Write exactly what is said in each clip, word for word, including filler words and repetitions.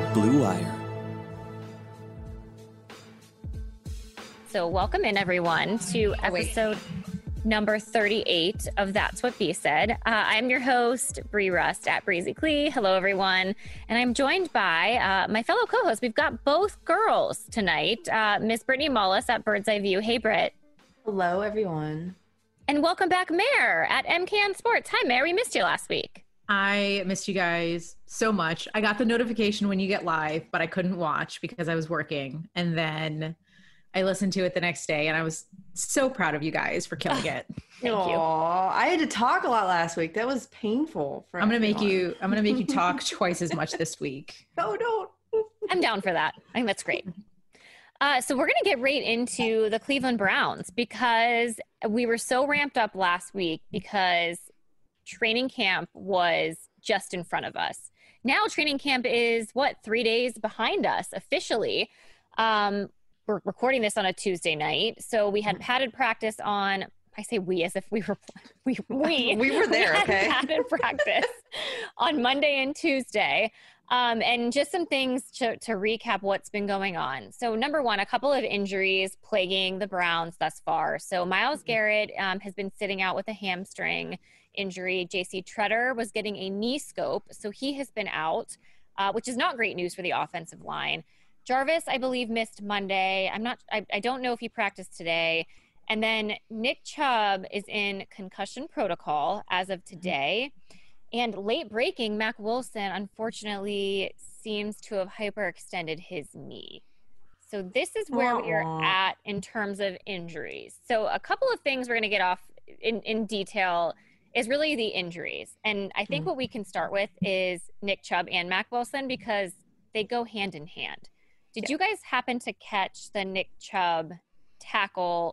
Blue Wire. So welcome in, everyone, to episode number thirty-eight of That's What Bea Said. Uh, I'm your host, Bree Rust at Breezy Clee. Hello, everyone. And I'm joined by uh, my fellow co-hosts. We've got both girls tonight. Uh, Miss Brittany Mullis at Bird's Eye View. Hey, Britt. Hello, everyone. And welcome back, Mare at M K N Sports. Hi, Mare. We missed you last week. I missed you guys so much. I got the notification when you get live, but I couldn't watch because I was working. And then I listened to it the next day, and I was so proud of you guys for killing it. Thank Aww, you. I had to talk a lot last week. That was painful. For I'm gonna everyone. make you. I'm gonna make you talk twice as much this week. No, don't. I'm down for that. I think that's great. Uh, so we're going to get right into the Cleveland Browns because we were so ramped up last week because training camp was just in front of us. Now training camp is, what, three days behind us officially. Um, we're recording this on a Tuesday night. So we had padded practice on, I say we as if we were, we, we, We were there, we had okay? padded practice on Monday and Tuesday. Um, and just some things to, to recap what's been going on. So number one, a couple of injuries plaguing the Browns thus far. So Myles Garrett um, has been sitting out with a hamstring injury. J C Treader was getting a knee scope, so he has been out, uh, which is not great news for the offensive line. Jarvis, I believe, missed Monday. I'm not, I, I don't know if he practiced today. And then Nick Chubb is in concussion protocol as of today. And late breaking, Mack Wilson, unfortunately, seems to have hyperextended his knee. So this is where Aww. we are at in terms of injuries. So a couple of things we're going to get off in, in detail is really the injuries. And I think mm. what we can start with is Nick Chubb and Mack Wilson because they go hand in hand. Did yeah. you guys happen to catch the Nick Chubb tackle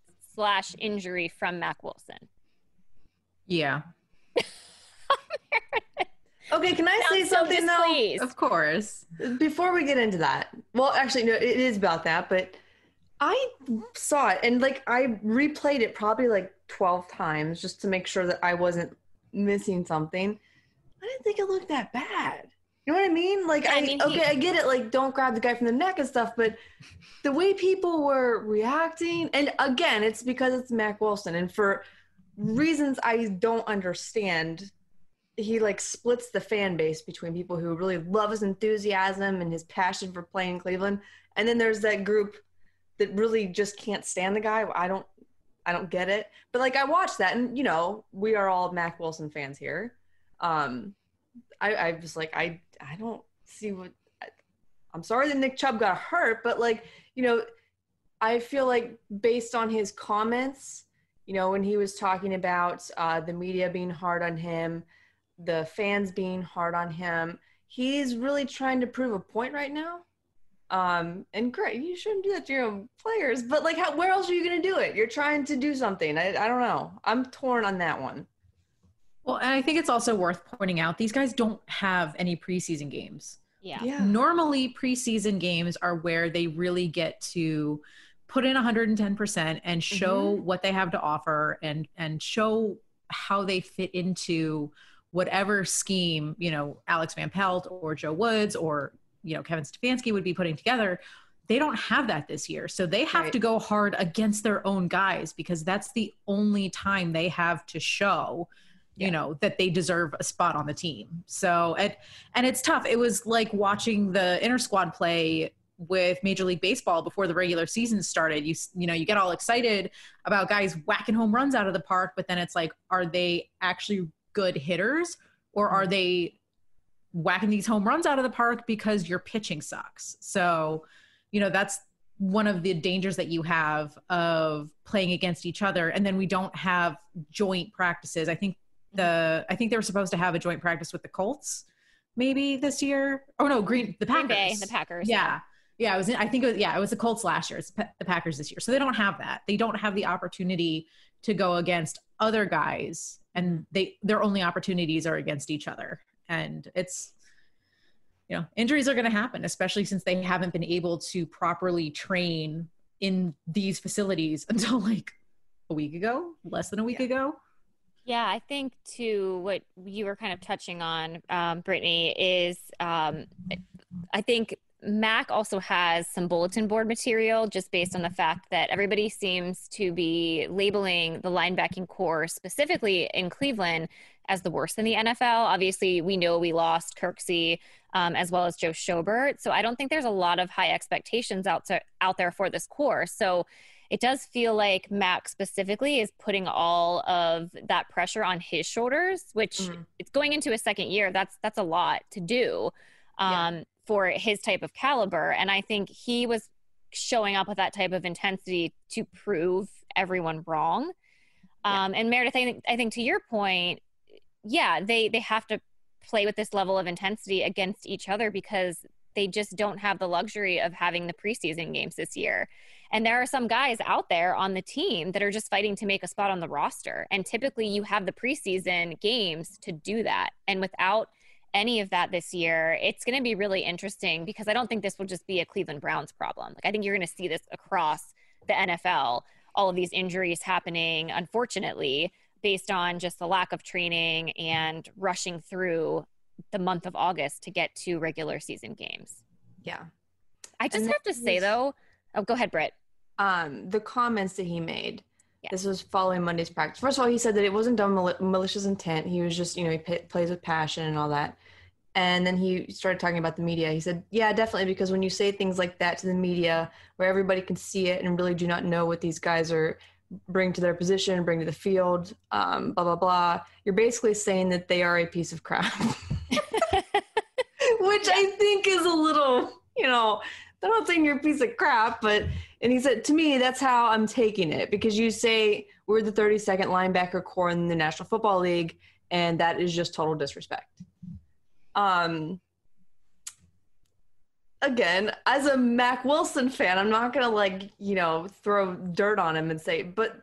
slash injury from Mack Wilson? Yeah. Okay, can I say Sounds so something though? displeased. Of course. Before we get into that, well, actually, no, it is about that, but I saw it and like I replayed it probably like twelve times just to make sure that I wasn't missing something. I didn't think it looked that bad. You know what I mean? Like, Yeah, I I, mean, okay, he- I get it. Like, don't grab the guy from the neck and stuff, but the way people were reacting, and again, it's because it's Mack Wilson, and for reasons I don't understand, he like splits the fan base between people who really love his enthusiasm and his passion for playing in Cleveland, and then there's that group that really just can't stand the guy. I don't, I don't get it. But like, I watched that, and you know, we are all Mack Wilson fans here. Um, I, I was like, I, I don't see what. I, I'm sorry that Nick Chubb got hurt, but like, you know, I feel like based on his comments, you know, when he was talking about uh, the media being hard on him, the fans being hard on him, he's really trying to prove a point right now. Um, and great, you shouldn't do that to your own players, but like, how, where else are you going to do it? You're trying to do something. I, I don't know. I'm torn on that one. Well, and I think it's also worth pointing out these guys don't have any preseason games. Yeah. Yeah. Normally, preseason games are where they really get to put in one hundred ten percent and show Mhm. what they have to offer and and show how they fit into whatever scheme, you know, Alex Van Pelt or Joe Woods or, you know, Kevin Stefanski would be putting together. They don't have that this year. So they have Right. to go hard against their own guys because that's the only time they have to show, you Yeah. know, that they deserve a spot on the team. So, and, and it's tough. It was like watching the inter squad play with Major League Baseball before the regular season started. You, you know, you get all excited about guys whacking home runs out of the park, but then it's like, are they actually good hitters or are they whacking these home runs out of the park because your pitching sucks? So, you know, that's one of the dangers that you have of playing against each other. And then we don't have joint practices. I think the, I think they were supposed to have a joint practice with the Colts maybe this year. Oh no, Green, the Packers. Green Bay, the Packers. Yeah. Yeah. It was, I think it was, yeah, it was the Colts last year. It's the Packers this year. So they don't have that. They don't have the opportunity to go against other guys, and they, their only opportunities are against each other. And it's, you know, injuries are going to happen, especially since they haven't been able to properly train in these facilities until like a week ago, less than a week Yeah. ago. Yeah, I think too what you were kind of touching on, um, Brittany, is um, I think Mac also has some bulletin board material just based on the fact that everybody seems to be labeling the linebacking core specifically in Cleveland as the worst in the N F L. Obviously, we know we lost Kirksey um, as well as Joe Schobert. So I don't think there's a lot of high expectations out, to, out there for this core. So it does feel like Mac specifically is putting all of that pressure on his shoulders, which mm-hmm. it's going into a second year. That's, that's a lot to do. Um, yeah. for his type of caliber. And I think he was showing up with that type of intensity to prove everyone wrong. Um, yeah. And Meredith, I think, I think to your point, yeah, they, they have to play with this level of intensity against each other because they just don't have the luxury of having the preseason games this year. And there are some guys out there on the team that are just fighting to make a spot on the roster. And typically you have the preseason games to do that. And without any of that this year, it's going to be really interesting because I don't think this will just be a Cleveland Browns problem. Like I think you're going to see this across the N F L, all of these injuries happening, unfortunately, based on just the lack of training and rushing through the month of August to get to regular season games. Yeah. I just have to say though, oh, go ahead, Britt. Um, the comments that he made, yeah. This was following Monday's practice. First of all, he said that it wasn't done mal- malicious intent. He was just, you know, he p- plays with passion and all that. And then he started talking about the media. He said, yeah, definitely, because when you say things like that to the media where everybody can see it and really do not know what these guys are bring to their position, bring to the field, um, blah, blah, blah, you're basically saying that they are a piece of crap. Which I think is a little, you know, I'm not saying you're a piece of crap, but, and he said, to me, that's how I'm taking it, because you say we're the thirty-second linebacker core in the National Football League, and that is just total disrespect. Um, again, as a Mack Wilson fan, I'm not going to like, you know, throw dirt on him and say, but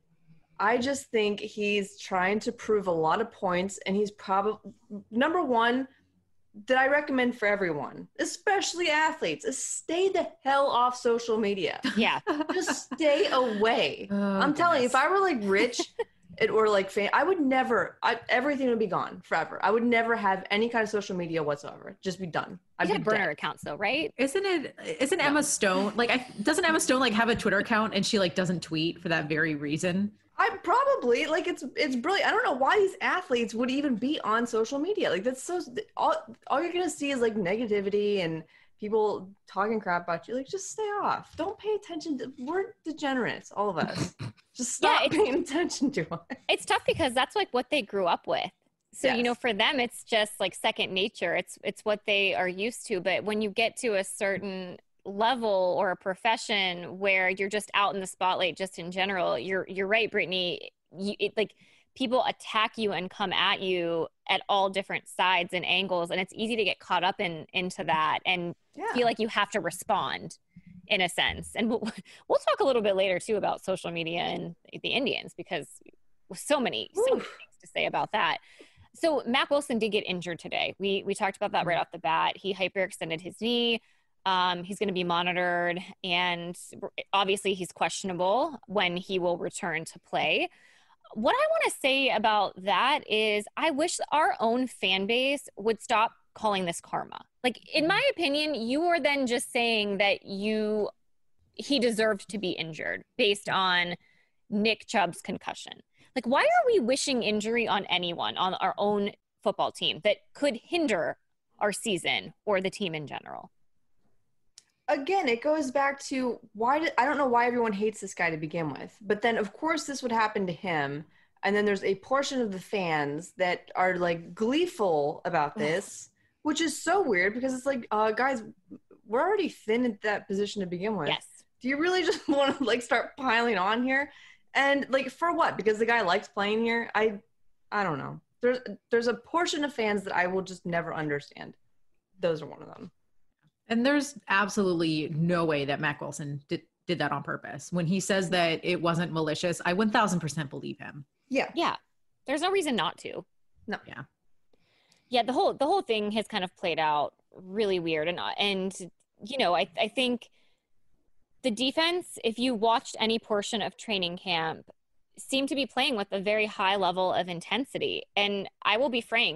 I just think he's trying to prove a lot of points, and he's probably, number one, that I recommend for everyone, especially athletes, is stay the hell off social media. Yeah. Just stay away. Oh, I'm goodness. telling you, if I were like rich it, or like fam- I would never, I, everything would be gone forever. I would never have any kind of social media whatsoever. Just be done. I'd you be have burner dead. accounts though, right? Isn't it, isn't no. Emma Stone, like, I, doesn't Emma Stone like have a Twitter account and she like doesn't tweet for that very reason? I probably like it's it's brilliant. I don't know why these athletes would even be on social media. Like that's so all all you're gonna see is like negativity and people talking crap about you. Like just stay off. Don't pay attention to. We're degenerates, all of us. Just stop yeah, paying attention to us. It's tough because that's like what they grew up with. So yes. you know, for them, it's just like second nature. It's it's what they are used to. But when you get to a certain level or a profession where you're just out in the spotlight just in general, you're you're right, Brittany, you, it, like people attack you and come at you at all different sides and angles, and it's easy to get caught up in into that and yeah. feel like you have to respond in a sense. And we'll, we'll talk a little bit later too about social media and the Indians, because so many so many things to say about that. So Mack Wilson did get injured today. We we talked about that right off the bat. He hyperextended his knee. Um, he's going to be monitored, and obviously he's questionable when he will return to play. What I want to say about that is I wish our own fan base would stop calling this karma. Like, in my opinion, you are then just saying that you he deserved to be injured based on Nick Chubb's concussion. Like, why are we wishing injury on anyone on our own football team that could hinder our season or the team in general? Again, it goes back to why did, I don't know why everyone hates this guy to begin with, but then of course this would happen to him. And then there's a portion of the fans that are like gleeful about this, which is so weird because it's like, uh, guys, we're already thin at that position to begin with. Yes. Do you really just want to like start piling on here? And like, for what? Because the guy likes playing here? I, I don't know. There's, there's a portion of fans that I will just never understand. Those are one of them. And there's absolutely no way that Mack Wilson did, did that on purpose. When he says that it wasn't malicious, I one thousand percent believe him. Yeah. Yeah. There's no reason not to. No. Yeah. Yeah. The whole, the whole thing has kind of played out really weird. And, and, you know, I, I think the defense, if you watched any portion of training camp, seemed to be playing with a very high level of intensity. And I will be frank,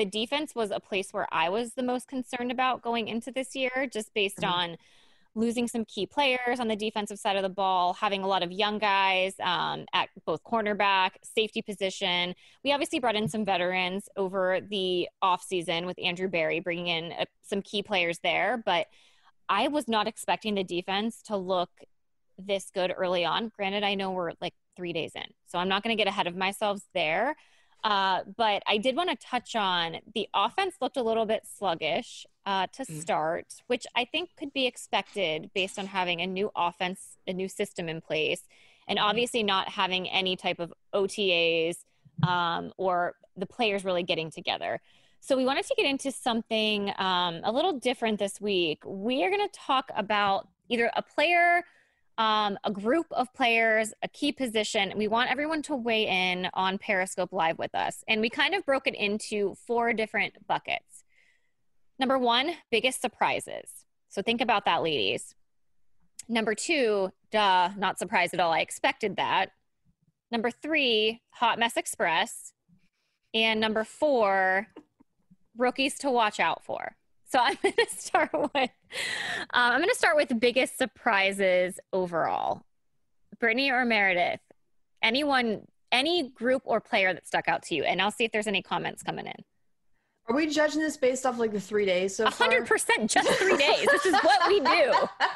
the defense was a place where I was the most concerned about going into this year, just based mm-hmm. on losing some key players on the defensive side of the ball, having a lot of young guys um, at both cornerback, safety position. We obviously brought in some veterans over the offseason with Andrew Berry, bringing in uh, some key players there. But I was not expecting the defense to look this good early on. Granted, I know we're like three days in, so I'm not going to get ahead of myself there. Uh, but I did want to touch on the offense looked a little bit sluggish uh, to mm. start, which I think could be expected based on having a new offense, a new system in place, and obviously not having any type of O T As um, or the players really getting together. So we wanted to get into something um, a little different this week. We are going to talk about either a player, Um, a group of players, a key position. We want everyone to weigh in on Periscope Live with us. And we kind of broke it into four different buckets. Number one, biggest surprises. So think about that, ladies. Number two, duh, not surprised at all. I expected that. Number three, Hot Mess Express. And number four, rookies to watch out for. So I'm going to start with, um, I'm going to start with the biggest surprises overall. Brittany or Meredith, anyone, any group or player that stuck out to you, and I'll see if there's any comments coming in. Are we judging this based off like the three days so far? one hundred percent, just three days. This is what we do.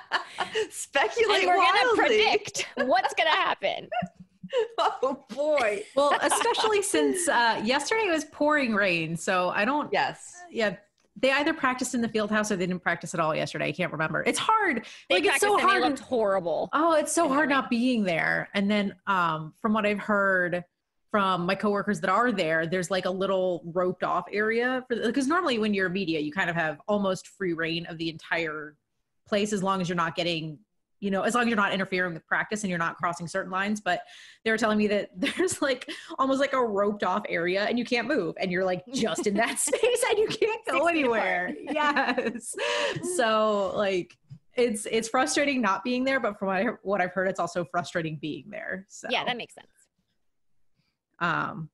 Speculate and we're wildly. going to predict what's going to happen. Oh boy. Well, especially since uh, yesterday was pouring rain, so I don't. Yes. Yeah. They either practiced in the field house or they didn't practice at all yesterday. I can't remember. It's hard. They like it's so hard. hard. They looked horrible. Oh, it's so hard not being there. And then um, from what I've heard from my coworkers that are there, there's like a little roped off area for because normally when you're media, you kind of have almost free reign of the entire place as long as you're not getting, you know, as long as you're not interfering with practice and you're not crossing certain lines. But they were telling me that there's like almost like a roped off area and you can't move and you're like just in that space and you can't go anywhere. Yes. So like it's, it's frustrating not being there, but from what, I, what I've heard, it's also frustrating being there. So yeah, that makes sense. Um,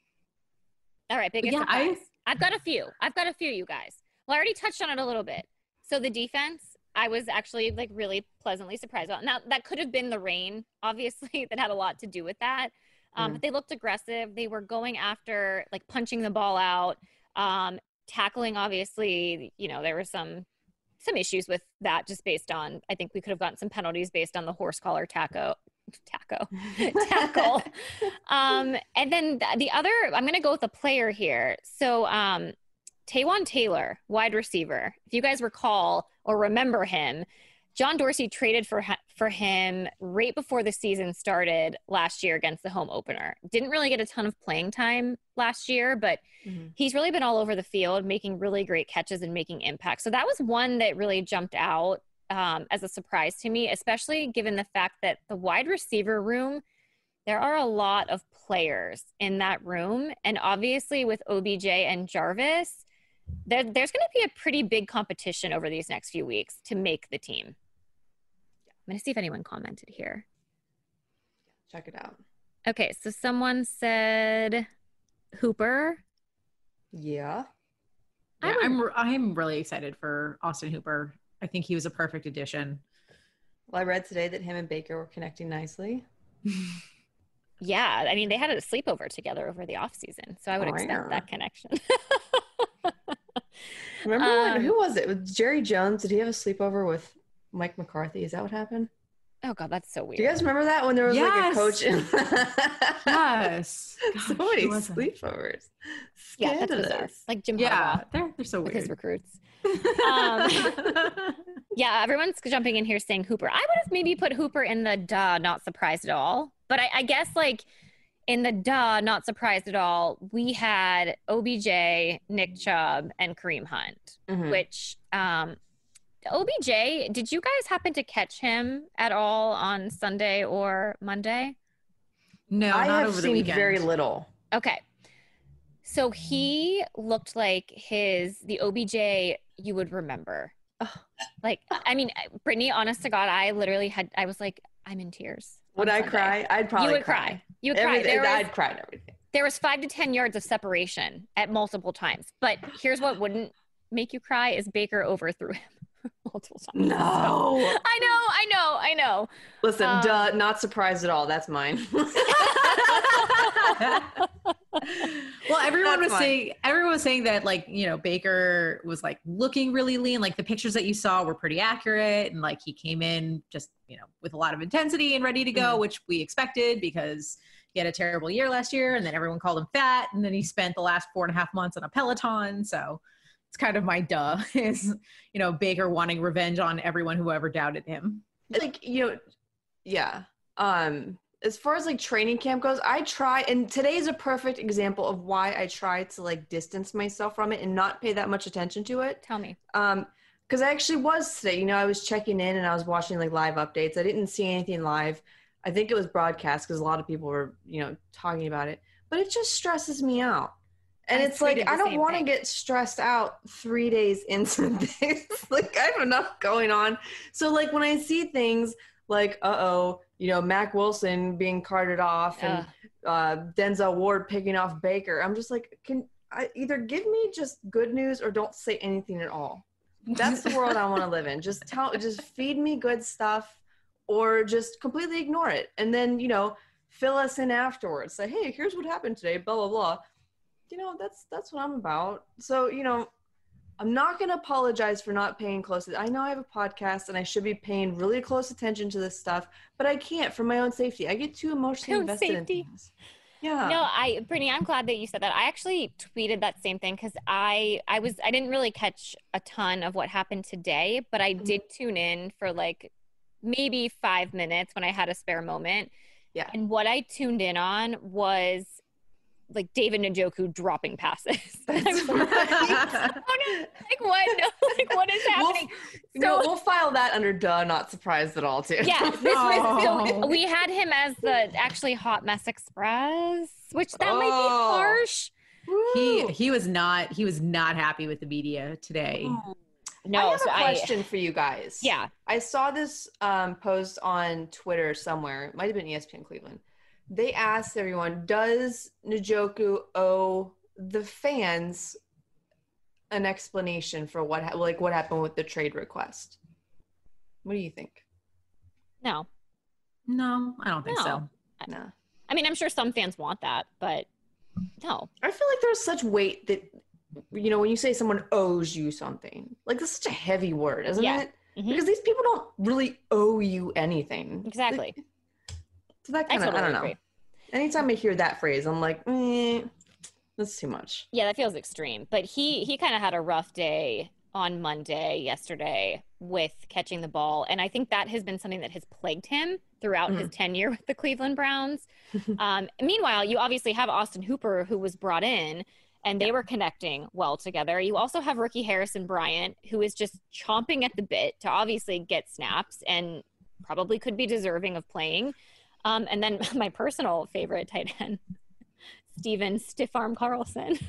all right. Biggest yeah, surprise. I, I've got a few, I've got a few, you guys. Well, I already touched on it a little bit. So the defense, I was actually like really pleasantly surprised about. Now that could have been the rain, obviously, that had a lot to do with that. Um, mm. But they looked aggressive. They were going after, like punching the ball out, um, tackling. Obviously, you know, there were some some issues with that just based on. I think we could have gotten some penalties based on the horse collar taco, taco, tackle. um, and then the, the other, I'm going to go with a player here. So. Um, Taywan Taylor, wide receiver. If you guys recall or remember him, John Dorsey traded for for him right before the season started last year against the home opener. Didn't really get a ton of playing time last year, but mm-hmm. he's really been all over the field, making really great catches and making impact. So that was one that really jumped out um, as a surprise to me, especially given the fact that the wide receiver room, there are a lot of players in that room. And obviously with O B J and Jarvis, There, there's going to be a pretty big competition over these next few weeks to make the team. I'm going to see if anyone commented here. Check it out. Okay, so someone said Hooper. Yeah. yeah I'm I'm really excited for Austin Hooper. I think he was a perfect addition. Well, I read today that him and Baker were connecting nicely. Yeah, I mean, they had a sleepover together over the offseason, so I would oh, expect yeah. that connection. Remember um, when, who was it? With Jerry Jones? Did he have a sleepover with Mike McCarthy? Is that what happened? Oh God, that's so weird. Do you guys remember that when there was yes. like a coach? In- yes. Gosh, so many sleepovers. Scandalous. Yeah, that's bizarre. Like Jim yeah, Harbaugh. They're, they're so with weird. His recruits. um, yeah, everyone's jumping in here saying Hooper. I would have maybe put Hooper in the duh, not surprised at all. But I, I guess like in the duh, not surprised at all, we had O B J, Nick Chubb, and Kareem Hunt, mm-hmm. which um, O B J, did you guys happen to catch him at all on Sunday or Monday? No, I not have over seen the weekend. Very little. Okay. So he looked like his, the O B J you would remember. Oh. Like, I mean, Brittany, honest to God, I literally had, I was like, I'm in tears. Would I cry? I'd probably You would cry. cry. You would cry. Everything, was, I'd cry and everything. there was five to ten yards of separation at multiple times. But here's what wouldn't make you cry is Baker overthrew him multiple times. No. So, I know, I know, I know. Listen, Um, duh, not surprised at all. That's mine. Well, everyone That's was fine. saying everyone was saying that like, you know, Baker was like looking really lean. Like the pictures that you saw were pretty accurate, and like he came in just, you know, with a lot of intensity and ready to go, Mhm. which we expected because he had a terrible year last year, and then everyone called him fat, and then he spent the last four and a half months on a Peloton. So it's kind of my duh is, you know, Baker wanting revenge on everyone who ever doubted him. Like, you know, yeah. Um, as far as like training camp goes, I try, and today's a perfect example of why I try to like distance myself from it and not pay that much attention to it. Tell me. Um, because I actually was today, you know, I was checking in and I was watching like live updates. I didn't see anything live. I think it was broadcast because a lot of people were, you know, talking about it, but it just stresses me out. And I it's like, tweeted the I don't same want to thing. get stressed out three days into this. Like, I have enough going on. So, like, when I see things like, uh-oh, you know, Mac Wilson being carted off and uh, Denzel Ward picking off Baker, I'm just like, can I either give me just good news or don't say anything at all? That's the world I want to live in. Just tell, just feed me good stuff or just completely ignore it. And then, you know, fill us in afterwards. Say, hey, here's what happened today, blah, blah, blah. You know, that's that's what I'm about. So, you know, I'm not going to apologize for not paying close. I know I have a podcast and I should be paying really close attention to this stuff, but I can't for my own safety. I get too emotionally Own invested safety. in things. Yeah. No, I, Brittany, I'm glad that you said that. I actually tweeted that same thing because I, I was, I didn't really catch a ton of what happened today, but I Mhm. did tune in for like maybe five minutes when I had a spare moment. Yeah. And what I tuned in on was like David Njoku dropping passes. I was like, Right. oh no, like what? No, like what is We'll, happening? no, So- we'll file that under duh, not surprised at all, too. Yeah, this was, Oh. so we had him as the actually Hot Mess Express, which that might be Oh. harsh. he Woo. he was not he was not happy with the media today. No, I have so a I- question for you guys. yeah. I saw this um, post on Twitter somewhere. It might have been E S P N Cleveland. They asked everyone, does Njoku owe the fans an explanation for what ha- like what happened with the trade request? What do you think? No. No, I don't think No. so. No. I mean, I'm sure some fans want that, but no. I feel like there's such weight that, you know, when you say someone owes you something, like that's such a heavy word, isn't Yeah. it? Mhm. Because these people don't really owe you anything. Exactly. Like, so that I kind of, totally I don't know. agree. Anytime I hear that phrase, I'm like, eh, that's too much. Yeah, that feels extreme. But he he kind of had a rough day on Monday, yesterday, with catching the ball. And I think that has been something that has plagued him throughout his tenure with the Cleveland Browns. um, meanwhile, you obviously have Austin Hooper, who was brought in, and they were connecting well together. You also have rookie Harrison Bryant, who is just chomping at the bit to obviously get snaps and probably could be deserving of playing. Um, and then my personal favorite tight end, Steven Stiff Arm Carlson.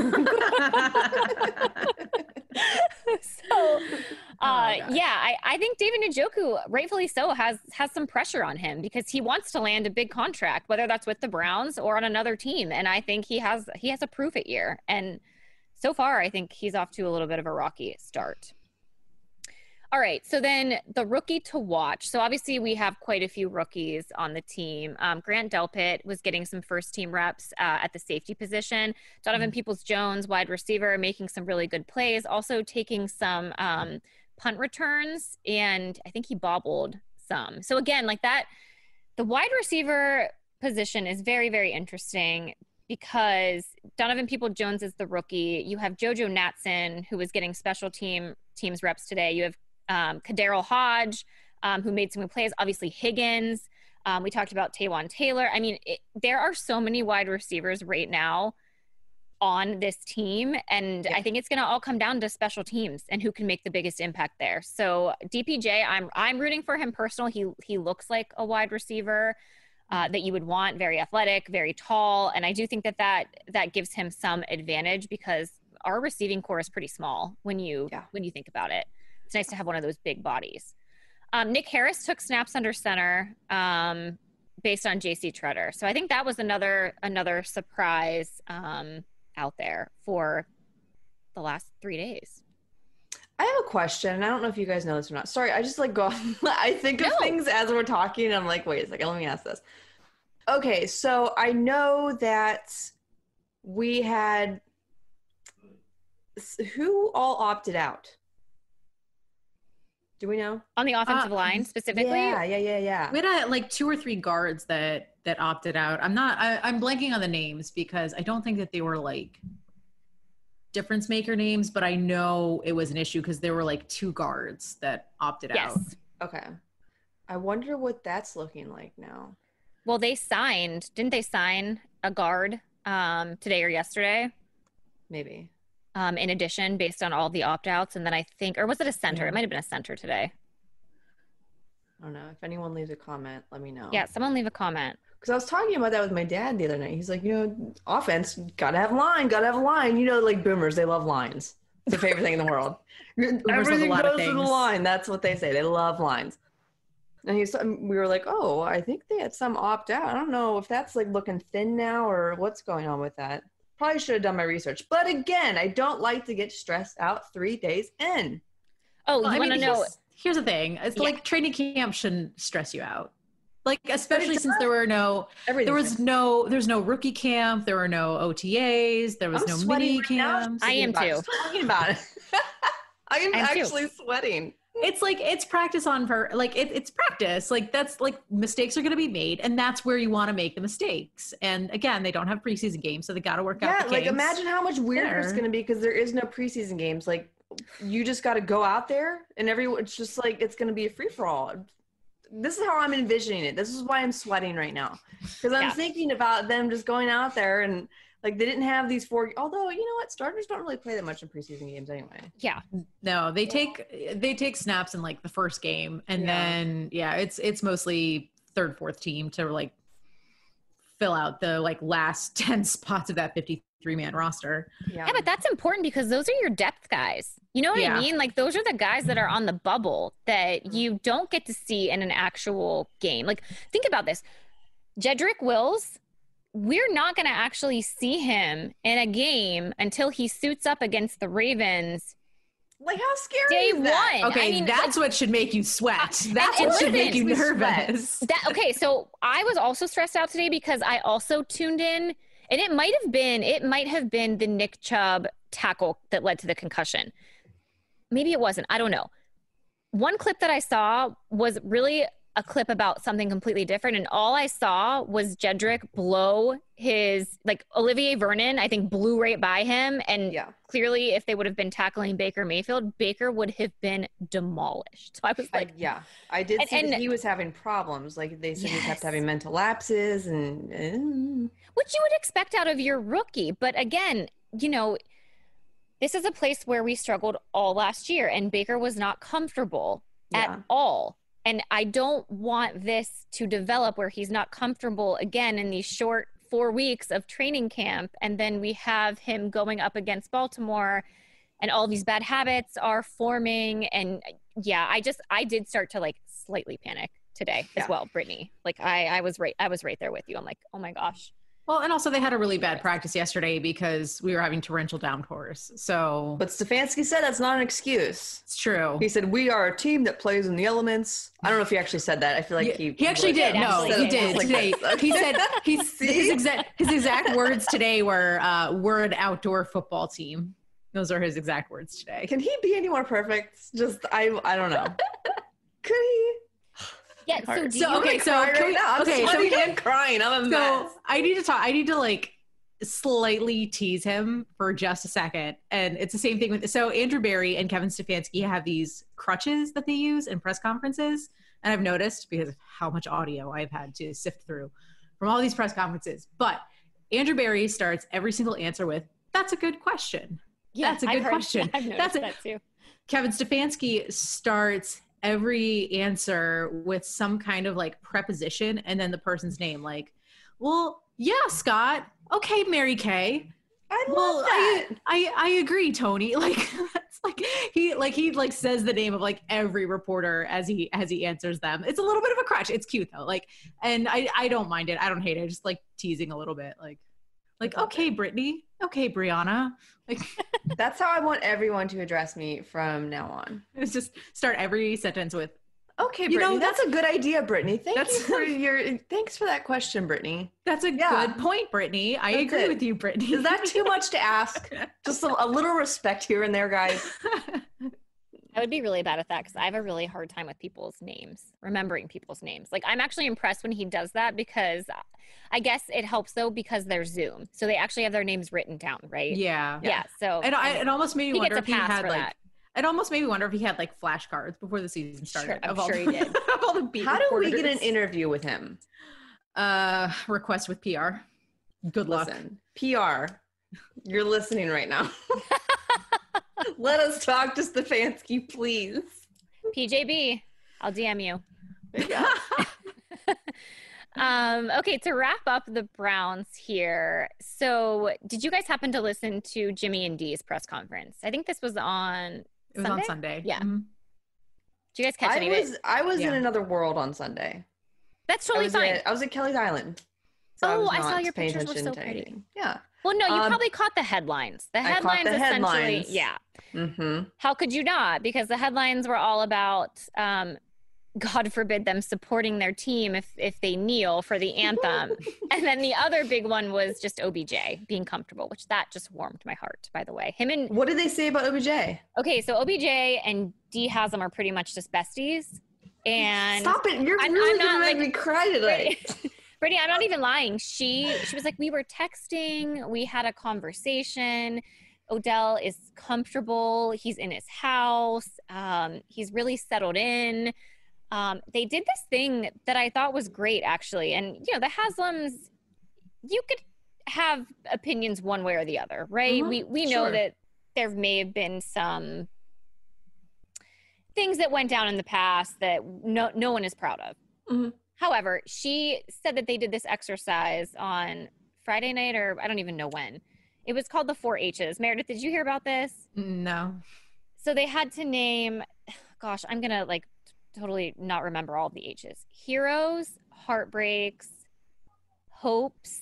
So, uh, gosh. yeah, I, I think David Njoku, rightfully so, has has some pressure on him because he wants to land a big contract, whether that's with the Browns or on another team. And I think he has he has a proof it year. And so far, I think he's off to a little bit of a rocky start. All right, so then the rookie to watch. So obviously we have quite a few rookies on the team. Um, Grant Delpit was getting some first team reps uh, at the safety position. Donovan Peoples-Jones, wide receiver, making some really good plays. Also taking some um, punt returns, and I think he bobbled some. So again, like that, the wide receiver position is very, very interesting because Donovan Peoples-Jones is the rookie. You have JoJo Natson, who was getting special team teams reps today. You have um, Kadarrell Hodge, um, who made some good plays. Obviously Higgins. Um, we talked about Taywan Taylor. I mean, it, there are so many wide receivers right now on this team. And Yeah. I think it's going to all come down to special teams and who can make the biggest impact there. So D P J, I'm, I'm rooting for him personal. He, he looks like a wide receiver uh, that you would want, very athletic, very tall. And I do think that that, that gives him some advantage because our receiving core is pretty small when you, Yeah. when you think about it. It's nice to have one of those big bodies. Um, Nick Harris took snaps under center. Um, based on J C Treader. So I think that was another another surprise um, out there for the last three days. I have a question, and I don't know if you guys know this or not. Sorry, I just like go. I think of No. things as we're talking, and I'm like, wait a second, let me ask this. Okay, so I know that we had who all opted out. Do we know? On the offensive Uh, line specifically? Yeah, yeah, yeah, yeah. We had uh, like two or three guards that that opted out. I'm not. I, I'm blanking on the names because I don't think that they were like difference maker names, but I know it was an issue because there were like two guards that opted Yes. out. Okay. I wonder what that's looking like now. Well, they signed, didn't they sign a guard um, today or yesterday? Maybe. Um, in addition, based on all the opt-outs. And then I think, or was it a center? Yeah. It might have been a center today. I don't know. If anyone leaves a comment, let me know. Yeah, someone leave a comment. Because I was talking about that with my dad the other night. He's like, you know, offense, gotta have line, gotta have a line. You know, like boomers, they love lines. It's the favorite thing in the world. love a Everything lot of goes to the things. line. That's what they say. They love lines. And he's, we were like, oh, I think they had some opt out. I don't know if that's like looking thin now or what's going on with that. Probably should have done my research. But again, I don't like to get stressed out three days in. Oh, Well, you I want to mean, know? here's, here's the thing. It's Yeah. like training camp shouldn't stress you out. Like, especially does. since there were no, Everything. there was no, there's no rookie camp. There were no O T As. There was I'm no sweating mini right now camps. I am about it, too. just talking about it. I am I'm too. actually sweating. It's like, it's practice on per like it, it's practice. Like that's like mistakes are going to be made. And that's where you want to make the mistakes. And again, they don't have preseason games. So they got to work out Yeah, the like kinks. imagine how much weirder it's there. going to be because there is no preseason games. Like you just got to go out there and everyone, it's just like, it's going to be a free for all. This is how I'm envisioning it. This is why I'm sweating right now. Because I'm Yeah. thinking about them just going out there and like they didn't have these four, although you know what, starters don't really play that much in preseason games anyway. Yeah. No, they take they take snaps in like the first game, and Yeah. then yeah, it's it's mostly third, fourth team to like fill out the like last ten spots of that fifty-three man roster. Yeah. Yeah, but that's important because those are your depth guys. You know what Yeah. I mean? Like those are the guys that are on the bubble that you don't get to see in an actual game. Like think about this. Jedrick Wills, we're not going to actually see him in a game until he suits up against the Ravens like how scary day is that? one. Okay, I mean, that's what should make you sweat. That's and what should listen, make you we sweat. nervous. That okay, so I was also stressed out today because I also tuned in, and it might have been it might have been the Nick Chubb tackle that led to the concussion. Maybe it wasn't. I don't know. One clip that I saw was really a clip about something completely different, and all I saw was Jedrick blow his like Olivier Vernon. I think blew right by him, and Yeah. clearly, if they would have been tackling Baker Mayfield, Baker would have been demolished. So I was like, I, yeah, I did And- see that and- he was having problems. Like they said, he Yes. kept having mental lapses, and, and which you would expect out of your rookie. But again, you know, this is a place where we struggled all last year, and Baker was not comfortable Yeah. at all. And I don't want this to develop where he's not comfortable again in these short four weeks of training camp. And then we have him going up against Baltimore and all these bad habits are forming. And yeah, I just, I did start to like slightly panic today Yeah. as well, Brittany. Like I, I was right. I was right there with you. I'm like, oh my gosh. Well, and also they had a really bad practice yesterday because we were having torrential downpours. So but Stefanski said that's not an excuse. it's true. He said we are a team that plays in the elements. I don't know if he actually said that. I feel like Yeah, he he actually He did, did. No, actually he did. did Like, today. He said he's See? his exact his exact words today were uh, "We're an outdoor football team." Those are his exact words today. Can he be any more perfect? Just I I don't know. Could he? Yeah. So, Hard. do So, you, okay, I'm so gonna cry can right we- now. I'm okay, so sweating we- and crying. I'm a So mess. I need to talk. I need to like slightly tease him for just a second, and it's the same thing with. So Andrew Berry and Kevin Stefanski have these crutches that they use in press conferences, and I've noticed because of how much audio I've had to sift through from all these press conferences. But Andrew Berry starts every single answer with, "That's a good question." yeah, That's a I've good heard- question. I've noticed That's a- that too. Kevin Stefanski starts every answer with some kind of like preposition and then the person's name. Like, well, yeah, Scott. Okay, Mary Kay. I love Well, that. I, I I agree, Tony. Like, that's, like he like he like says the name of like every reporter as he as he answers them. It's a little bit of a crutch. It's cute though. Like, and I I don't mind it. I don't hate it. Just like teasing a little bit. Like, like okay, it. Brittany. Okay, Brianna. Like that's how I want everyone to address me from now on. It's just start every sentence with, okay, Brittany. You know, that's, that's a good idea, Brittany. Thank you for your thanks for that question, Brittany. That's a yeah. good point, Brittany. I that's agree it. with you, Brittany. Is that too much to ask? Just a, a little respect here and there, guys. I would be really bad at that because I have a really hard time with people's names, remembering people's names. Like, I'm actually impressed when he does that because I guess it helps, though, because they're Zoom. So they actually have their names written down, right? Yeah. Yeah. yeah so and I, it almost made me wonder if he had, like, that. It almost made me wonder if he had, like, flashcards before the season started. Sure, I'm of all, sure he did. Of all the beat How reporters. do we get an interview with him? Uh, request with P R. Good luck. Listen, P R, you're listening right now. Let us talk to Stefanski, please. P J B, I'll D M you. Yeah. um, okay, to wrap up the Browns here. So did you guys happen to listen to Jimmy and Dee's press conference? I think this was on It was Sunday? on Sunday. Yeah. Mm-hmm. Did you guys catch I any was, of it? I was yeah. in another world on Sunday. That's totally I fine. At, I was at Kelly's Island. So oh, I, I saw your pictures were so pretty. Anything. Yeah. Well, no, you um, probably caught the headlines. The headlines I caught the essentially, headlines. yeah. Mm-hmm. How could you not? Because the headlines were all about, um, God forbid them supporting their team if if they kneel for the anthem. And then the other big one was just O B J being comfortable, which that just warmed my heart, by the way. Him and what did they say about O B J? Okay, so O B J and Dee Haslam are pretty much just besties. And stop it! You're I'm, really I'm gonna not, make like, me cry today. Brittany, I'm not even lying. She she was like, we were texting, we had a conversation. Odell is comfortable. He's in his house. Um, he's really settled in. Um, they did this thing that I thought was great, actually. And, you know, the Haslams, you could have opinions one way or the other, right? Mm-hmm. We we know Sure. that there may have been some things that went down in the past that no no one is proud of. Mm-hmm. However, she said that they did this exercise on Friday night, or I don't even know when. It was called the four H's. Meredith, did you hear about this? No. So they had to name, gosh, I'm going to like totally not remember all of the H's. Heroes, heartbreaks, hopes,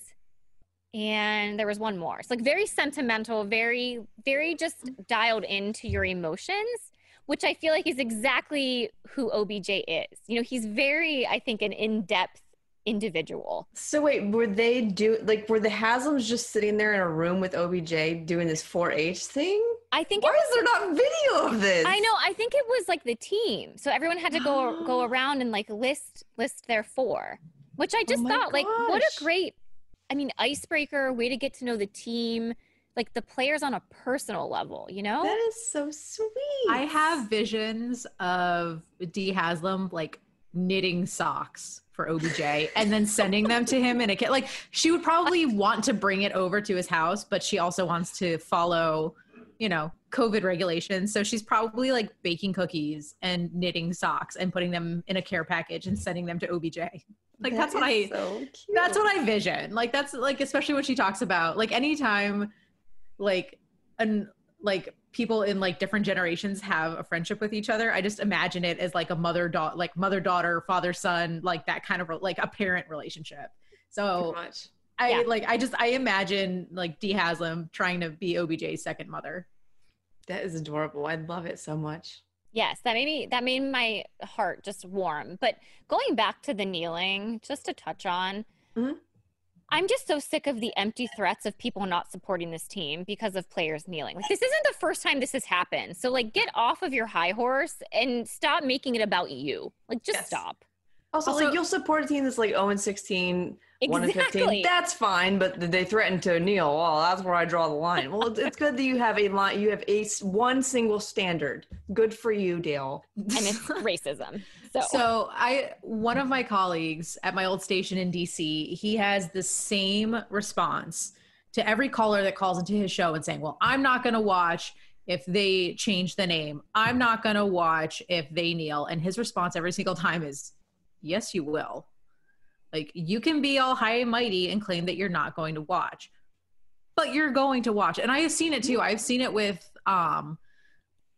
and there was one more. It's like very sentimental, very, very just dialed into your emotions, which I feel like is exactly who O B J is. You know, he's very, I think, an in-depth individual. So wait, were they do like were the Haslams just sitting there in a room with O B J doing this four H thing? I think. Why it was, is there not video of this? I know. I think it was like the team, so everyone had to go go around and like list list their four, which I just Oh my thought like what gosh. a great, I mean, icebreaker way to get to know the team, like the players on a personal level. You know. That is so sweet. I have visions of Dee Haslam like knitting socks for O B J and then sending them to him in a kit. Like she would probably want to bring it over to his house, but she also wants to follow, you know, COVID regulations. So she's probably like baking cookies and knitting socks and putting them in a care package and sending them to O B J. Like That that's what is I so cute. that's what I vision. Like that's like, especially when she talks about like anytime like an like people in like different generations have a friendship with each other, I just imagine it as like a mother daughter, like mother daughter, father son, like that kind of like a parent relationship. So Pretty much. I Yeah. like I just I imagine like Dee Haslam trying to be O B J's second mother. That is adorable. I love it so much. Yes, that made me that made my heart just warm. But going back to the kneeling, just to touch on, Mhm. I'm just so sick of the empty threats of people not supporting this team because of players kneeling. Like this isn't the first time this has happened. So like get off of your high horse and stop making it about you. Like just Yes. stop. Also, Also- like you'll support a team that's like oh and sixteen, one and Exactly. fifteen. That's fine, but they threaten to kneel. Well, that's where I draw the line. Well, it's, it's good that you have a line. You have a s- one single standard. Good for you, Dale. And it's racism. So, So I, one of my colleagues at my old station in D C, he has the same response to every caller that calls into his show and saying, well, I'm not going to watch if they change the name. I'm not going to watch if they kneel. And his response every single time is, yes, you will. Like you can be all high and mighty and claim that you're not going to watch, but you're going to watch. And I have seen it too. I've seen it with, um,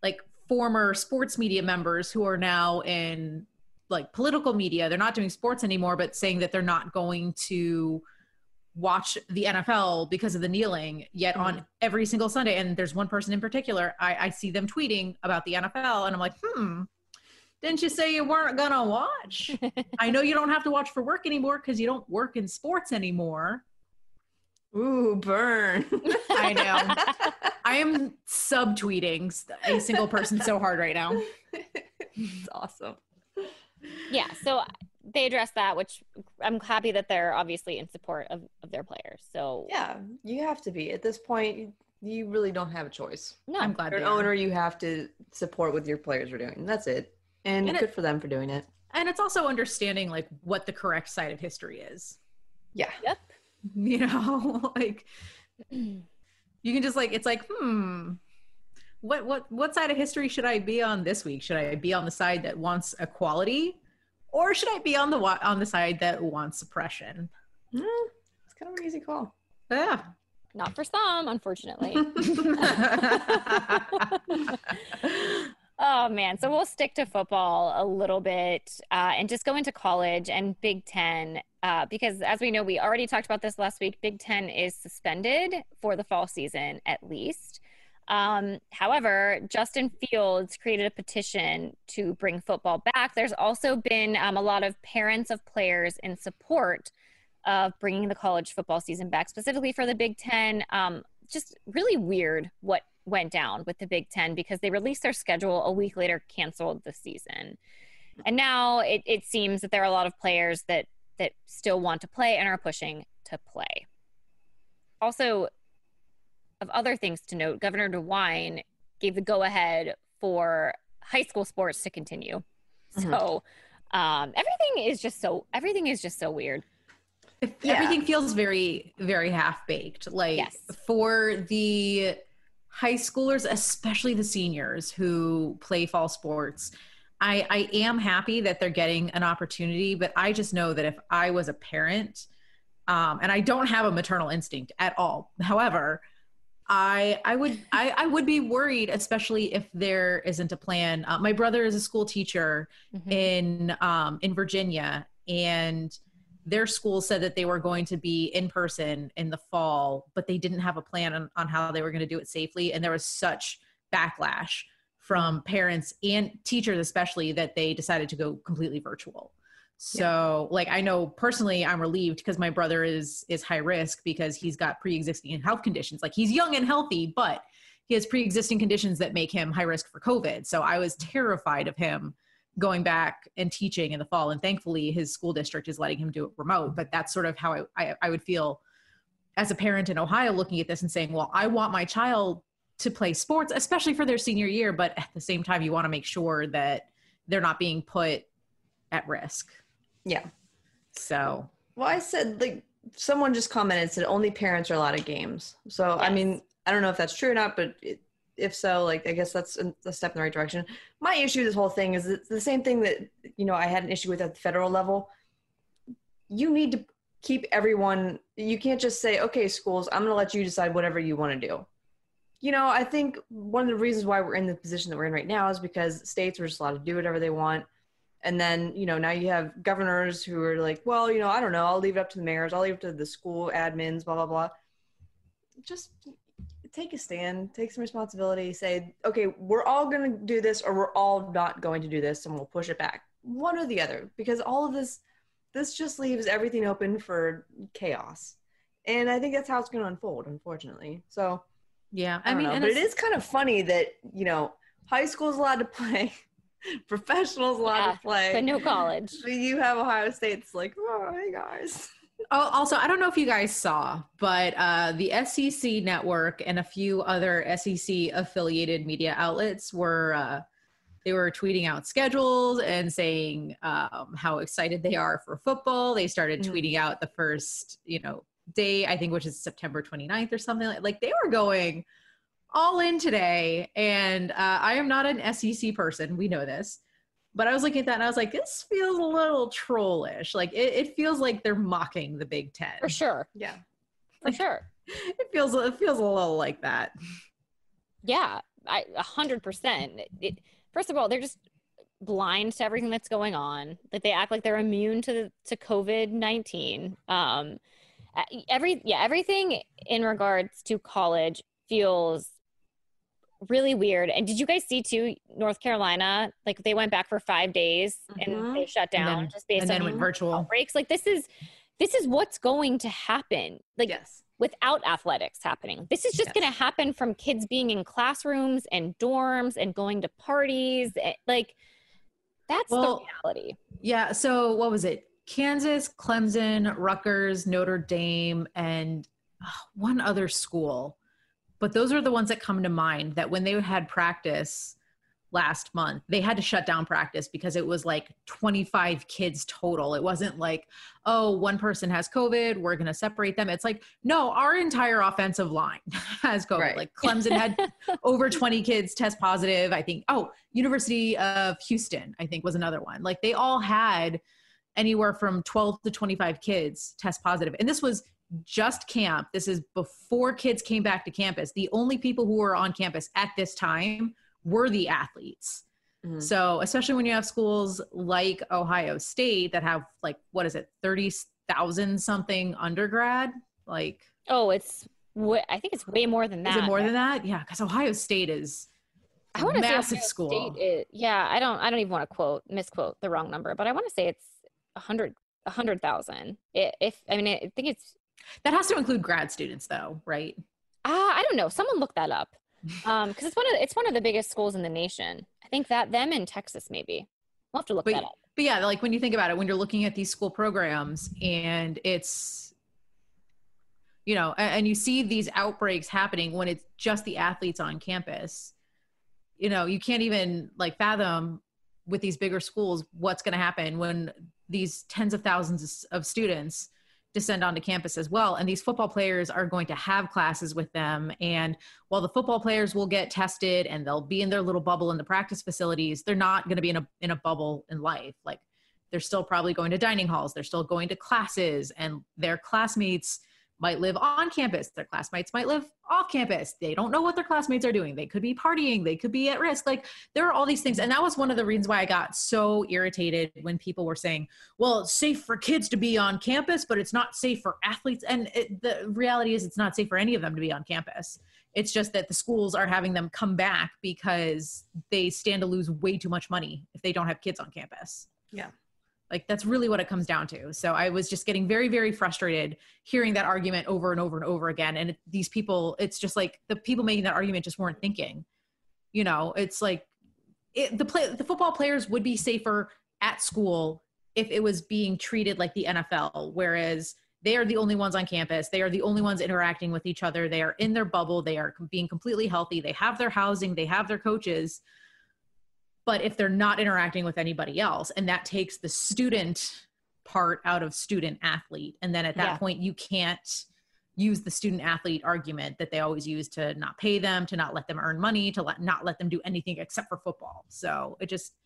like former sports media members who are now in like political media. They're not doing sports anymore, but saying that they're not going to watch the N F L because of the kneeling, yet mm-hmm. on every single Sunday. And there's one person in particular, I, I see them tweeting about the N F L and I'm like, hmm, didn't you say you weren't gonna watch? I know you don't have to watch for work anymore because you don't work in sports anymore. Ooh, burn. I know. I am subtweeting a single person so hard right now. It's awesome. Yeah, so they addressed that, which I'm happy that they're obviously in support of, of their players. So yeah, you have to be. At this point, you really don't have a choice. No, I'm glad you're an owner. You have to support what your players are doing. That's it. And, and good it, for them for doing it. And it's also understanding like what the correct side of history is. Yeah. Yep. You know, like you can just like, it's like, hmm, what, what, what side of history should I be on this week? Should I be on the side that wants equality, or should I be on the, on the side that wants suppression? Mm, it's kind of an easy call. Yeah. Not for some, unfortunately. Oh man, so we'll stick to football a little bit uh, and just go into college and Big Ten uh, because as we know, we already talked about this last week, Big Ten is suspended for the fall season at least. Um, however, Justin Fields created a petition to bring football back. There's also been um, a lot of parents of players in support of bringing the college football season back, specifically for the Big Ten. Um, just really weird what went down with the Big Ten because they released their schedule a week later, canceled the season. And now it, it seems that there are a lot of players that, that still want to play and are pushing to play. Also, of other things to note, Governor DeWine gave the go-ahead for high school sports to continue. Mm-hmm. So um, everything is just so, everything is just so weird. Yeah. Everything feels very, very half-baked. Like yes. for the high schoolers, especially the seniors who play fall sports, I, I am happy that they're getting an opportunity, but I just know that if I was a parent, um, and I don't have a maternal instinct at all. However, I I would I, I would be worried, especially if there isn't a plan. Uh, my brother is a school teacher mm-hmm. in um, in Virginia, and their school said that they were going to be in person in the fall, but they didn't have a plan on, on how they were going to do it safely. And there was such backlash from parents and teachers, especially, that they decided to go completely virtual. So yeah. like, I know personally I'm relieved because my brother is, is high risk because he's got pre-existing health conditions. Like he's young and healthy, but he has pre-existing conditions that make him high risk for COVID. So I was terrified of him going back and teaching in the fall. And thankfully his school district is letting him do it remote. But that's sort of how I, I, I would feel as a parent in Ohio looking at this and saying, well, I want my child to play sports, especially for their senior year. But at the same time, you want to make sure that they're not being put at risk. Yeah. So. Well, I said, like, someone just commented, said only parents are allowed at games. So, yes. I mean, I don't know if that's true or not, but it, if so, like, I guess that's a step in the right direction. My issue with this whole thing is it's the same thing that, you know, I had an issue with at the federal level. You need to keep everyone, you can't just say, okay, schools, I'm going to let you decide whatever you want to do. You know, I think one of the reasons why we're in the position that we're in right now is because states are just allowed to do whatever they want. And then, you know, now you have governors who are like, well, you know, I don't know, I'll leave it up to the mayors, I'll leave it to the school admins, blah, blah, blah. Just take a stand, take some responsibility, say, okay, we're all going to do this or we're all not going to do this and we'll push it back. One or the other, because all of this, this just leaves everything open for chaos. And I think that's how it's going to unfold, unfortunately. So, yeah, I, I mean, know, but it is kind of funny that, you know, high school's allowed to play. Professionals allowed yeah, to play, but no college. You have Ohio State's like, oh, hey guys. Oh, also, I don't know if you guys saw, but uh, the S E C network and a few other S E C affiliated media outlets were uh, they were tweeting out schedules and saying um, how excited they are for football. They started mm-hmm. tweeting out the first, you know, day, I think, which is September twenty-ninth or something like. Like they were going all in today. And uh, I am not an S E C person. We know this. But I was looking at that and I was like, this feels a little trollish. Like it, it feels like they're mocking the Big Ten. For sure. Yeah. For sure. It feels it feels a little like that. Yeah. I a hundred percent. It, first of all, they're just blind to everything that's going on. That they act like they're immune to the, to COVID nineteen. Um, every yeah, everything in regards to college feels really weird. And did you guys see too, North Carolina, like they went back for five days and Mhm. they shut down then- just based and on then went virtual. outbreaks. Like this is this is what's going to happen. Like Yes. without athletics happening. This is just Yes. going to happen from kids being in classrooms and dorms and going to parties. Eh, Like that's Well, the reality. Yeah. So what was it? Kansas, Clemson, Rutgers, Notre Dame, and uh, one other school. But those are the ones that come to mind that when they had practice last month, they had to shut down practice because it was like twenty-five kids total. It wasn't like, oh, one person has COVID, we're going to separate them. It's like, no, our entire offensive line has COVID. Right. Like Clemson had over twenty kids test positive. I think, oh, University of Houston, I think was another one. Like they all had anywhere from twelve to twenty-five kids test positive. And this was just camp. This is before kids came back to campus. The only people who were on campus at this time were the athletes. Mhm. So especially when you have schools like Ohio State that have like, what is it? thirty thousand something undergrad. Like, Oh, it's wa- I think it's way more than that. is it more than that? Yeah. Cause Ohio State is I a want to say massive Ohio school. State is- yeah, I don't I don't even want to quote misquote the wrong number, but I want to say it's a hundred a hundred thousand. If I mean I think it's That has to include grad students though, right? ah I don't know. Someone look that up. Um, because it's one of the, it's one of the biggest schools in the nation. I think that them in Texas maybe. We'll have to look But, that up. but yeah, like when you think about it, when you're looking at these school programs and it's, you know, and, and you see these outbreaks happening when it's just the athletes on campus, you know, you can't even like fathom with these bigger schools what's going to happen when these tens of thousands of students descend onto campus as well. And these football players are going to have classes with them. And while the football players will get tested and they'll be in their little bubble in the practice facilities, they're not going to be in a, in a bubble in life. Like they're still probably going to dining halls. They're still going to classes, and their classmates might live on campus. Their classmates might live off campus. They don't know what their classmates are doing. They could be partying. They could be at risk. Like there are all these things. And that was one of the reasons why I got so irritated when people were saying, well, it's safe for kids to be on campus, but it's not safe for athletes. And it, the reality is it's not safe for any of them to be on campus. It's just that the schools are having them come back because they stand to lose way too much money if they don't have kids on campus. Yeah. Like that's really what it comes down to. So I was just getting very, very frustrated hearing that argument over and over and over again. And it, these people, it's just like the people making that argument just weren't thinking, you know, it's like it, the play, the football players would be safer at school if it was being treated like the N F L, whereas they are the only ones on campus. They are the only ones interacting with each other. They are in their bubble. They are being completely healthy. They have their housing. They have their coaches. But if they're not interacting with anybody else, and that takes the student part out of student athlete. And then at that Yeah. point, you can't use the student athlete argument that they always use to not pay them, to not let them earn money, to let, not let them do anything except for football. So it just,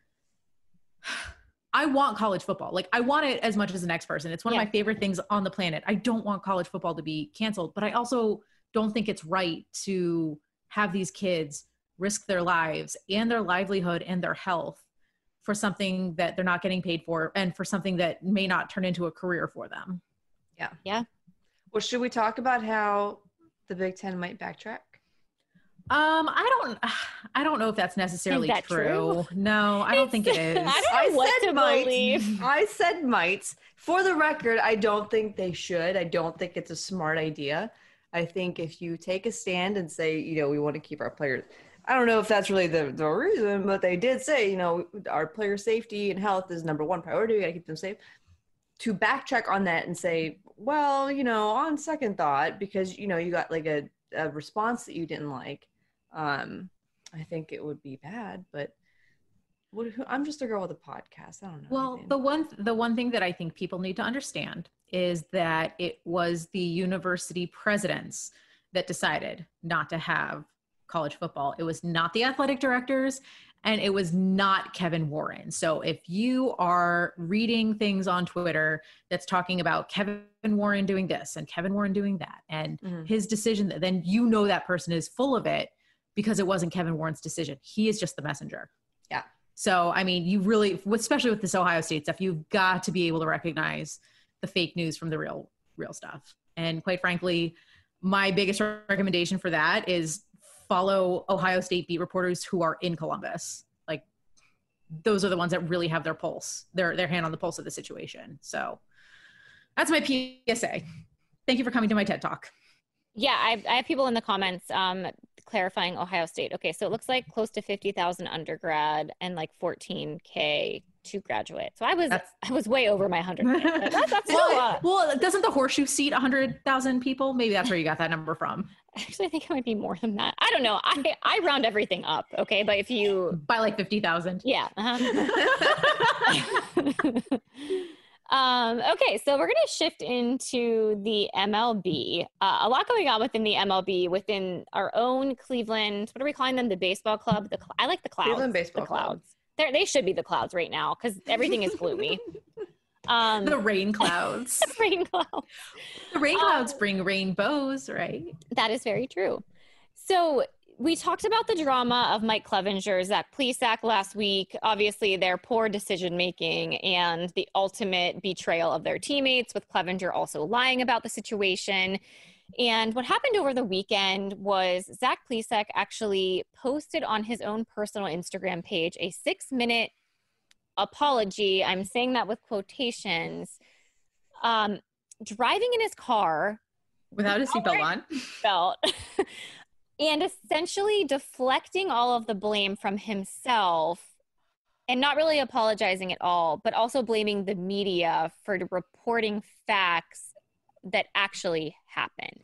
I want college football. Like I want it as much as the next person. It's one Yeah. of my favorite things on the planet. I don't want college football to be canceled, but I also don't think it's right to have these kids risk their lives and their livelihood and their health for something that they're not getting paid for and for something that may not turn into a career for them. Yeah. Yeah. Well, should we talk about how the Big Ten might backtrack? Um, I don't, I don't know if that's necessarily that true. No, I don't think it is. I don't know what to believe. I said might. For the record, I don't think they should. I don't think it's a smart idea. I think if you take a stand and say, you know, we want to keep our players, I don't know if that's really the, the reason, but they did say, you know, our player safety and health is number one priority. We got to keep them safe. To backtrack on that and say, well, you know, on second thought, because, you know, you got like a, a response that you didn't like, um, I think it would be bad. But what, who, I'm just a girl with a podcast. I don't know. Well, anything. the one the one thing that I think people need to understand is that it was the university presidents that decided not to have college football. It was not the athletic directors, and it was not Kevin Warren. So if you are reading things on Twitter that's talking about Kevin Warren doing this and Kevin Warren doing that and Mhm. his decision, then you know that person is full of it because it wasn't Kevin Warren's decision. He is just the messenger. Yeah. So, I mean, you really, especially with this Ohio State stuff, you've got to be able to recognize the fake news from the real, real stuff. And quite frankly, my biggest recommendation for that is follow Ohio State beat reporters who are in Columbus. Like, those are the ones that really have their pulse, their, their hand on the pulse of the situation. So that's my P S A. Thank you for coming to my TED Talk. Yeah, I, I have people in the comments um, clarifying Ohio State. Okay, so it looks like close to fifty thousand undergrad and like fourteen K to graduate. So I was that's, I was way over my one hundred. That's, that's well, a lot. Well, doesn't the horseshoe seat one hundred thousand people? Maybe that's where you got that number from. Actually, I think it might be more than that. I don't know. I I round everything up, okay? But if you... By like fifty thousand. Yeah. Uh-huh. Um, okay, so we're going to shift into the M L B. Uh, a lot going on within the M L B, within our own Cleveland. What are we calling them? The baseball club. The cl- I like the Clouds. Cleveland Baseball the Clouds. Club. They're, they should be the Clouds right now because everything is gloomy. Um, the rain clouds. rain clouds. The rain clouds um, bring rainbows, right? That is very true. So we talked about the drama of Mike Clevenger, Zach Plesac last week, obviously their poor decision-making and the ultimate betrayal of their teammates, with Clevenger also lying about the situation. And what happened over the weekend was Zach Plesac actually posted on his own personal Instagram page a six-minute apology. I'm saying that with quotations. Um, driving in his car. Without a seatbelt on. Belt. And essentially deflecting all of the blame from himself and not really apologizing at all, but also blaming the media for reporting facts that actually happened.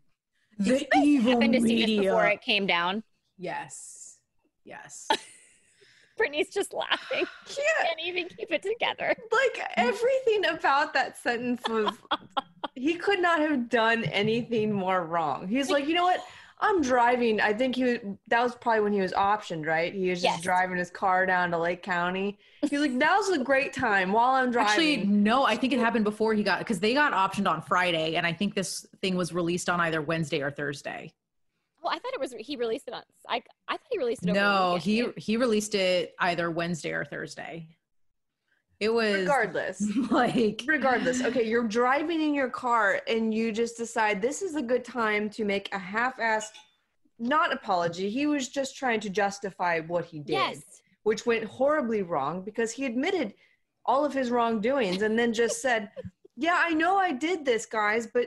The evil happened to media. See this before it came down. Yes. Yes. Brittany's just laughing. She Yeah. can't even keep it together. Like, everything about that sentence was, he could not have done anything more wrong. He's like, you know what? I'm driving. I think he was, that was probably when he was optioned, right? He was just Yes. driving his car down to Lake County. He's like, now's a great time while I'm driving. Actually, no, I think it happened before he got, because they got optioned on Friday, and I think this thing was released on either Wednesday or Thursday. Well, I thought it was, he released it on, I, I thought he released it over No, the he weekend. he released it either Wednesday or Thursday. It was Regardless. like Regardless. Okay, you're driving in your car and you just decide this is a good time to make a half-assed, not apology. He was just trying to justify what he did, Yes. which went horribly wrong because he admitted all of his wrongdoings and then just said, yeah, I know I did this, guys, but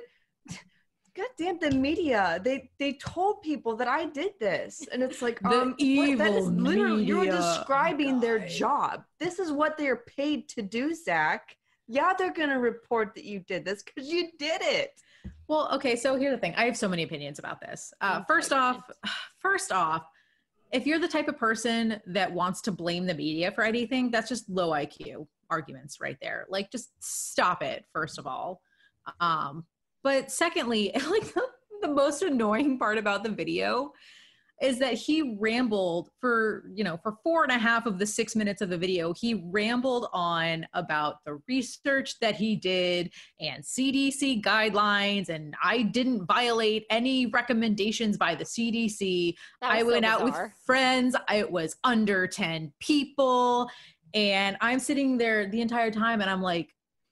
goddamn the media, they they told people that I did this. And it's like, The um what, that is evil literally, you're media, describing their guy. job. This is what they're paid to do, Zach. Yeah, they're gonna report that you did this because you did it. Well, okay, so here's the thing. I have so many opinions about this. Uh, first off, first off, if you're the type of person that wants to blame the media for anything, that's just low I Q arguments right there. Like, just stop it, first of all. Um, but secondly, like the, the most annoying part about the video is that he rambled for, you know, for four and a half of the six minutes of the video, he rambled on about the research that he did and C D C guidelines. And I didn't violate any recommendations by the C D C. That was I so went out with bizarre. friends. It was under ten people. And I'm sitting there the entire time and I'm like,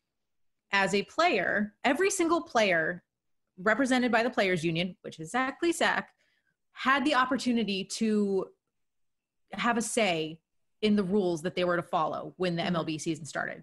as a player, every single player represented by the Players Union, which is Zach Plesac, had the opportunity to have a say in the rules that they were to follow when the Mhm. M L B season started.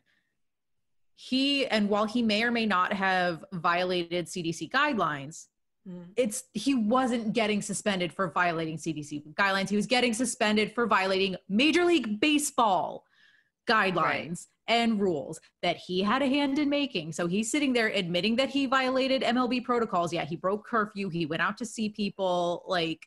He, and while he may or may not have violated C D C guidelines, Mm. it's he wasn't getting suspended for violating C D C guidelines. He was getting suspended for violating Major League Baseball guidelines Right. and rules that he had a hand in making. So he's sitting there admitting that he violated M L B protocols. Yeah, he broke curfew. He went out to see people. Like,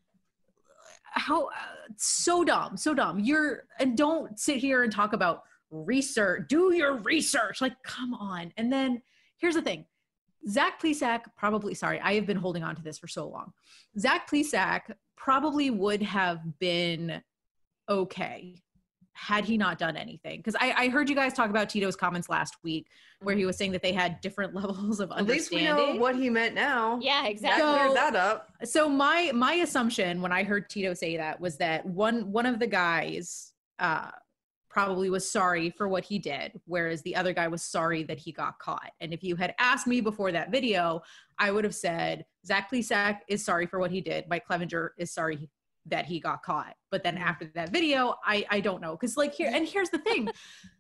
how uh, so dumb, so dumb. You're, and don't sit here and talk about research. Do your research. Like, come on. And then here's the thing. Zach Plesac probably, sorry, I have been holding on to this for so long. Zach Plesac probably would have been okay had he not done anything. Because I, I heard you guys talk about Tito's comments last week where he was saying that they had different levels of At least we understanding. know what he meant now. Yeah, exactly. That cleared So- that up. So my my assumption when I heard Tito say that was that one one of the guys uh, probably was sorry for what he did, whereas the other guy was sorry that he got caught. And if you had asked me before that video, I would have said Zach Plesac is sorry for what he did. Mike Clevenger is sorry that he got caught. But then after that video, I I don't know, because like here and here's the thing,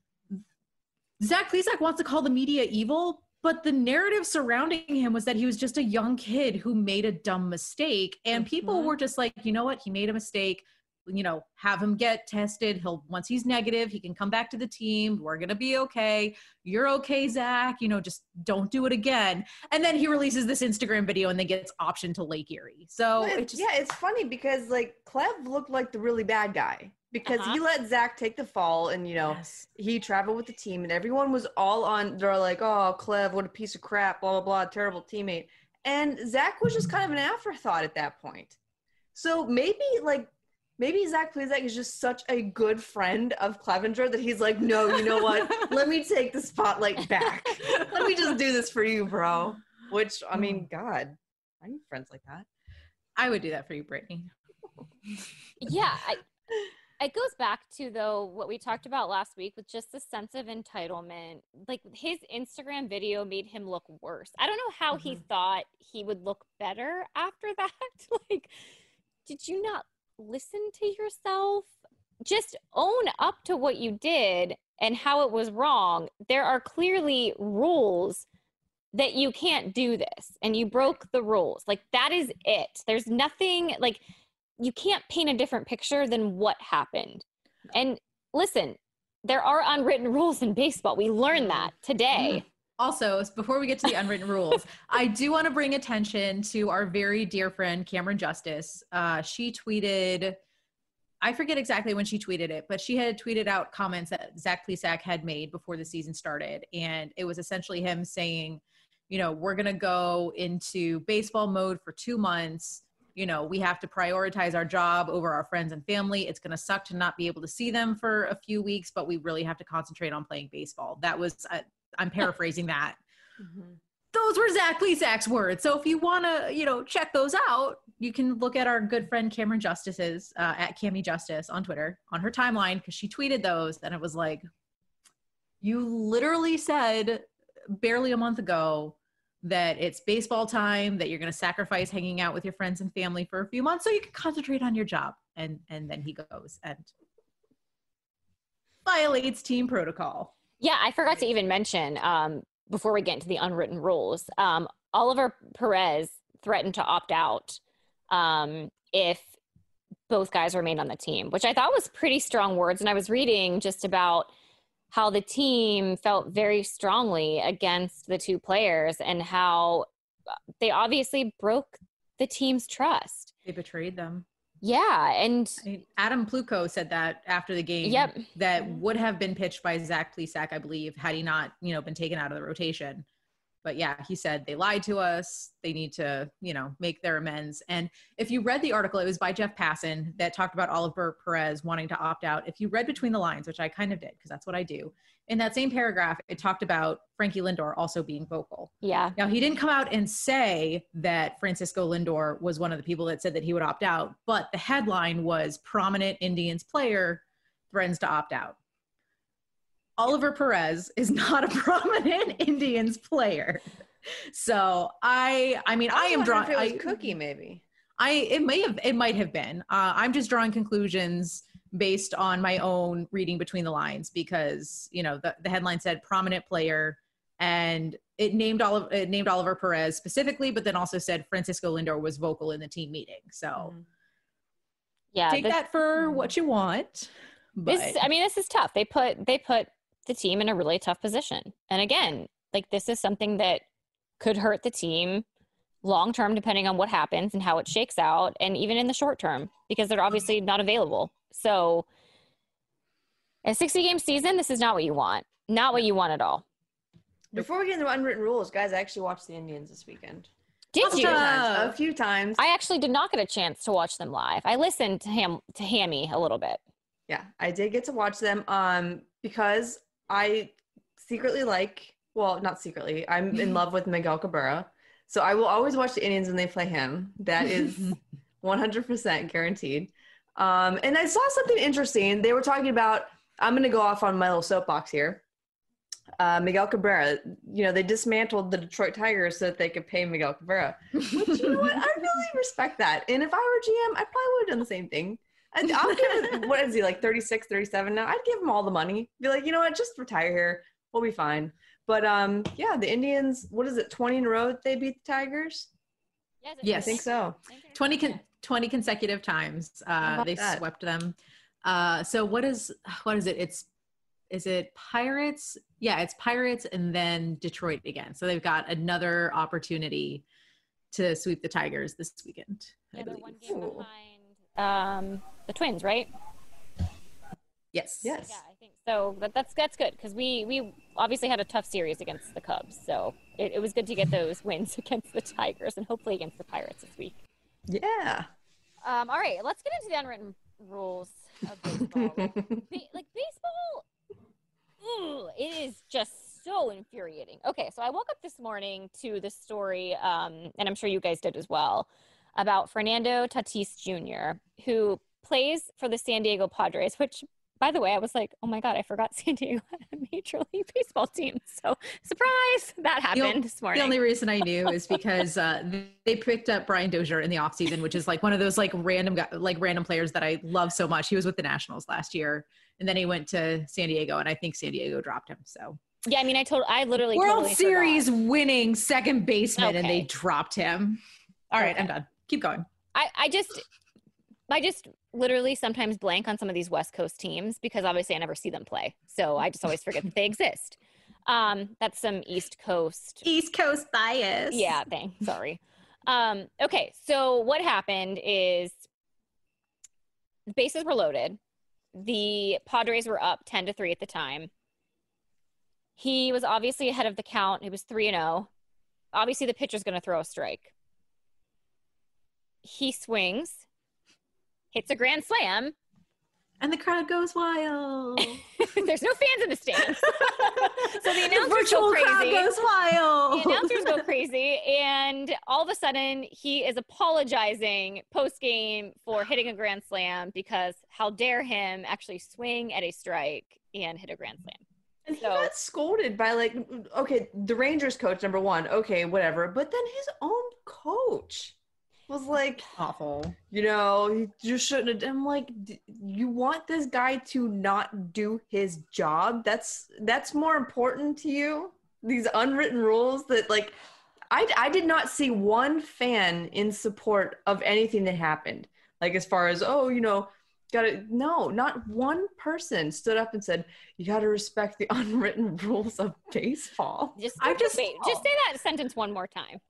Zach Plesac wants to call the media evil. But the narrative surrounding him was that he was just a young kid who made a dumb mistake. And people Mhm. were just like, you know what? He made a mistake. You know, have him get tested. He'll, once he's negative, he can come back to the team. We're going to be okay. You're okay, Zach. You know, just don't do it again. And then he releases this Instagram video and then gets optioned to Lake Erie. So Well, it it- just, yeah, it's funny because like Clev looked like the really bad guy because Uh-huh. he let Zach take the fall and, you know, yes. he traveled with the team and everyone was all on, they're like, oh, Clev, what a piece of crap, blah, blah, blah, terrible teammate. And Zach was just kind of an afterthought at that point. So maybe like, maybe Zach Plesac is just such a good friend of Clevenger that he's like, no, you know what? Let me take the spotlight back. Let me just do this for you, bro. Which, I mean, God, I need friends like that. I would do that for you, Brittany. Yeah, I, it goes back to though what we talked about last week with just the sense of entitlement. Like his Instagram video made him look worse. I don't know how he Mhm. thought he would look better after that. Like, did you not listen to yourself? Just own up to what you did and how it was wrong. There are clearly rules that you can't do this and you broke the rules. Like that is it. There's nothing like you can't paint a different picture than what happened. And listen, there are unwritten rules in baseball. We learned that today. Also, before we get to the unwritten rules, I do want to bring attention to our very dear friend, Cameron Justice. Uh, she tweeted, I forget exactly when she tweeted it, but she had tweeted out comments that Zach Plesac had made before the season started. And it was essentially him saying, you know, we're going to go into baseball mode for two months. You know, we have to prioritize our job over our friends and family. It's going to suck to not be able to see them for a few weeks, but we really have to concentrate on playing baseball. That was, uh, I'm paraphrasing that. Mm-hmm. Those were Zach Plesac's words. So if you want to, you know, check those out, you can look at our good friend Cameron Justice's uh, at Cami Justice on Twitter on her timeline because she tweeted those, and it was like, you literally said barely a month ago that it's baseball time, that you're going to sacrifice hanging out with your friends and family for a few months so you can concentrate on your job. And and then he goes and violates team protocol. Yeah, I forgot to even mention um, before we get into the unwritten rules, um, Oliver Perez threatened to opt out um, if both guys remained on the team, which I thought was pretty strong words. And I was reading just about how the team felt very strongly against the two players and how they obviously broke the team's trust. They betrayed them. Yeah, and I mean, Adam Pluko said that after the game. Yep. That would have been pitched by Zach Plesac, I believe, had he not, you know, been taken out of the rotation. But yeah, he said they lied to us. They need to, you know, make their amends. And if you read the article, it was by Jeff Passan that talked about Oliver Perez wanting to opt out. If you read between the lines, which I kind of did, because that's what I do, in that same paragraph, it talked about Frankie Lindor also being vocal. yeah, Now, he didn't come out and say that Francisco Lindor was one of the people that said that he would opt out, but the headline was prominent Indians player threatens to opt out. Oliver Perez is not a prominent Indians player. So I, I mean, I, am wonder drawing, if it was I, Cookie maybe. I, it may have, it might have been, uh, I'm just drawing conclusions based on my own reading between the lines because, you know, the, the headline said prominent player and it named Oliver, it named Oliver Perez specifically, but then also said Francisco Lindor was vocal in the team meeting. So Mhm. yeah. take this, that for what you want. But this, I mean, this is tough. They put they put the team in a really tough position. And again, like this is something that could hurt the team long term, depending on what happens and how it shakes out, and even in the short term, because they're obviously not available. So a sixty game season, this is not what you want. Not what you want at all. Before we get into unwritten rules, guys, I actually watched the Indians this weekend. Did A few you? times. A few times. I actually did not get a chance to watch them live. I listened to him to Hammy a little bit. Yeah, I did get to watch them um, because I secretly like, well, not secretly, I'm in love with Miguel Cabrera. So I will always watch the Indians when they play him. That is one hundred percent guaranteed. Um, and I saw something interesting. They were talking about, I'm going to go off on my little soapbox here. Uh, Miguel Cabrera, you know, they dismantled the Detroit Tigers so that they could pay Miguel Cabrera, which, you know what, I really respect that. And if I were G M, I probably would have done the same thing. I'd, I'll give him, what is he, like thirty-six, thirty-seven now? I'd give him all the money. Be like, you know what, just retire here. We'll be fine. But um, yeah, the Indians, what is it, twenty in a row that they beat the Tigers? Yes, Yes. I think so. twenty, con- twenty consecutive times uh, they that? swept them. Uh, so what is, what is it? It's, is it Pirates? Yeah, it's Pirates and then Detroit again. So they've got another opportunity to sweep the Tigers this weekend, I Yeah, they're believe. one game behind um, the Twins, right? Yes. Yes. Yeah, I think so. But that's that's good because we we obviously had a tough series against the Cubs, so it, it was good to get those wins against the Tigers and hopefully against the Pirates this week. Yeah. Um, all right, let's get into the unwritten rules of baseball. like, ba- like baseball, ugh, it is just so infuriating. Okay, so I woke up this morning to the story, um, and I'm sure you guys did as well, about Fernando Tatis Junior, who plays for the San Diego Padres, which, by the way, I was like, oh my God, I forgot San Diego had a Major League Baseball team. So, surprise, that happened this morning. The only reason I knew is because uh, they picked up Brian Dozier in the offseason, which is like one of those like random guy, like random players that I love so much. He was with the Nationals last year, and then he went to San Diego, and I think San Diego dropped him. So yeah, I mean, I told, I literally World totally Series forgot. winning second baseman, and they Okay. dropped him. All right, Okay. I'm done. Keep going. I, I just, I just literally sometimes blank on some of these West Coast teams because obviously I never see them play. So I just always forget that they exist. Um, that's some East Coast. East Coast bias. Yeah, thanks. Sorry. Um, okay, so what happened is the bases were loaded. The Padres were up ten to three at the time. He was obviously ahead of the count. He was three and oh. Obviously, the pitcher's going to throw a strike. He swings, hits a grand slam. And the crowd goes wild. There's no fans in the stands. So the announcers virtual go crowd crazy. goes wild. The announcers go crazy. And all of a sudden, he is apologizing post-game for hitting a grand slam because how dare him actually swing at a strike and hit a grand slam. And he So- got scolded by like, okay, the Rangers coach, number one, okay, whatever. But then his own coach was like, Awful. you know, you shouldn't have. I'm like, d- you want this guy to not do his job? That's that's more important to you? These unwritten rules that like, I, I did not see one fan in support of anything that happened. Like as far as, oh, you know, gotta, no, not one person stood up and said, you gotta respect the unwritten rules of baseball. Just, I just- wait, just say that sentence one more time.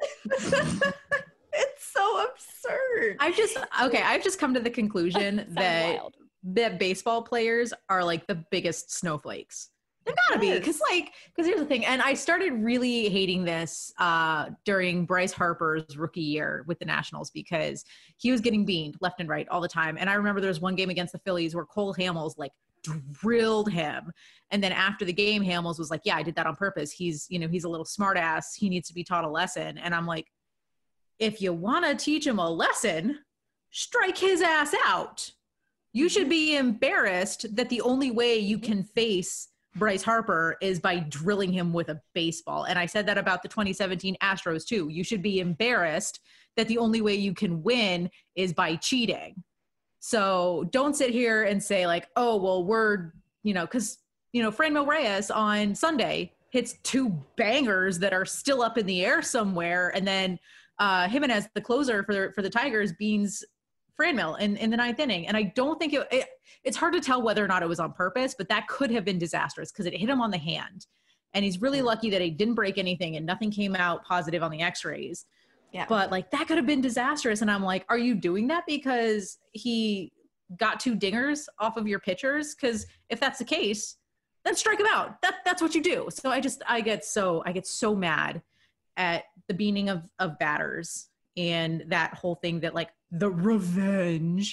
It's so absurd. I've just okay. I've just come to the conclusion Sounds that wild. that baseball players are like the biggest snowflakes. They're gotta be Yes. because like because here's the thing, and I started really hating this uh, during Bryce Harper's rookie year with the Nationals because he was getting beamed left and right all the time. And I remember there was one game against the Phillies where Cole Hamels like drilled him, and then after the game, Hamels was like, "Yeah, I did that on purpose. He's you know he's a little smart ass. He needs to be taught a lesson." And I'm like, if you want to teach him a lesson, strike his ass out. You should be embarrassed that the only way you can face Bryce Harper is by drilling him with a baseball. And I said that about the twenty seventeen Astros too. You should be embarrassed that the only way you can win is by cheating. So don't sit here and say like, oh, well, we're, you know, because, you know, Franmil Reyes on Sunday hits two bangers that are still up in the air somewhere. And then uh, Jimenez, the closer for, for the Tigers, beans Franmil in, in the ninth inning. And I don't think it, it, it's hard to tell whether or not it was on purpose, but that could have been disastrous because it hit him on the hand. And he's really lucky that he didn't break anything and nothing came out positive on the x-rays. Yeah. But like that could have been disastrous. And I'm like, are you doing that because he got two dingers off of your pitchers? Because if that's the case, then strike him out. That that's what you do. So I just I get so I get so mad at the beaning of of batters and that whole thing that like the revenge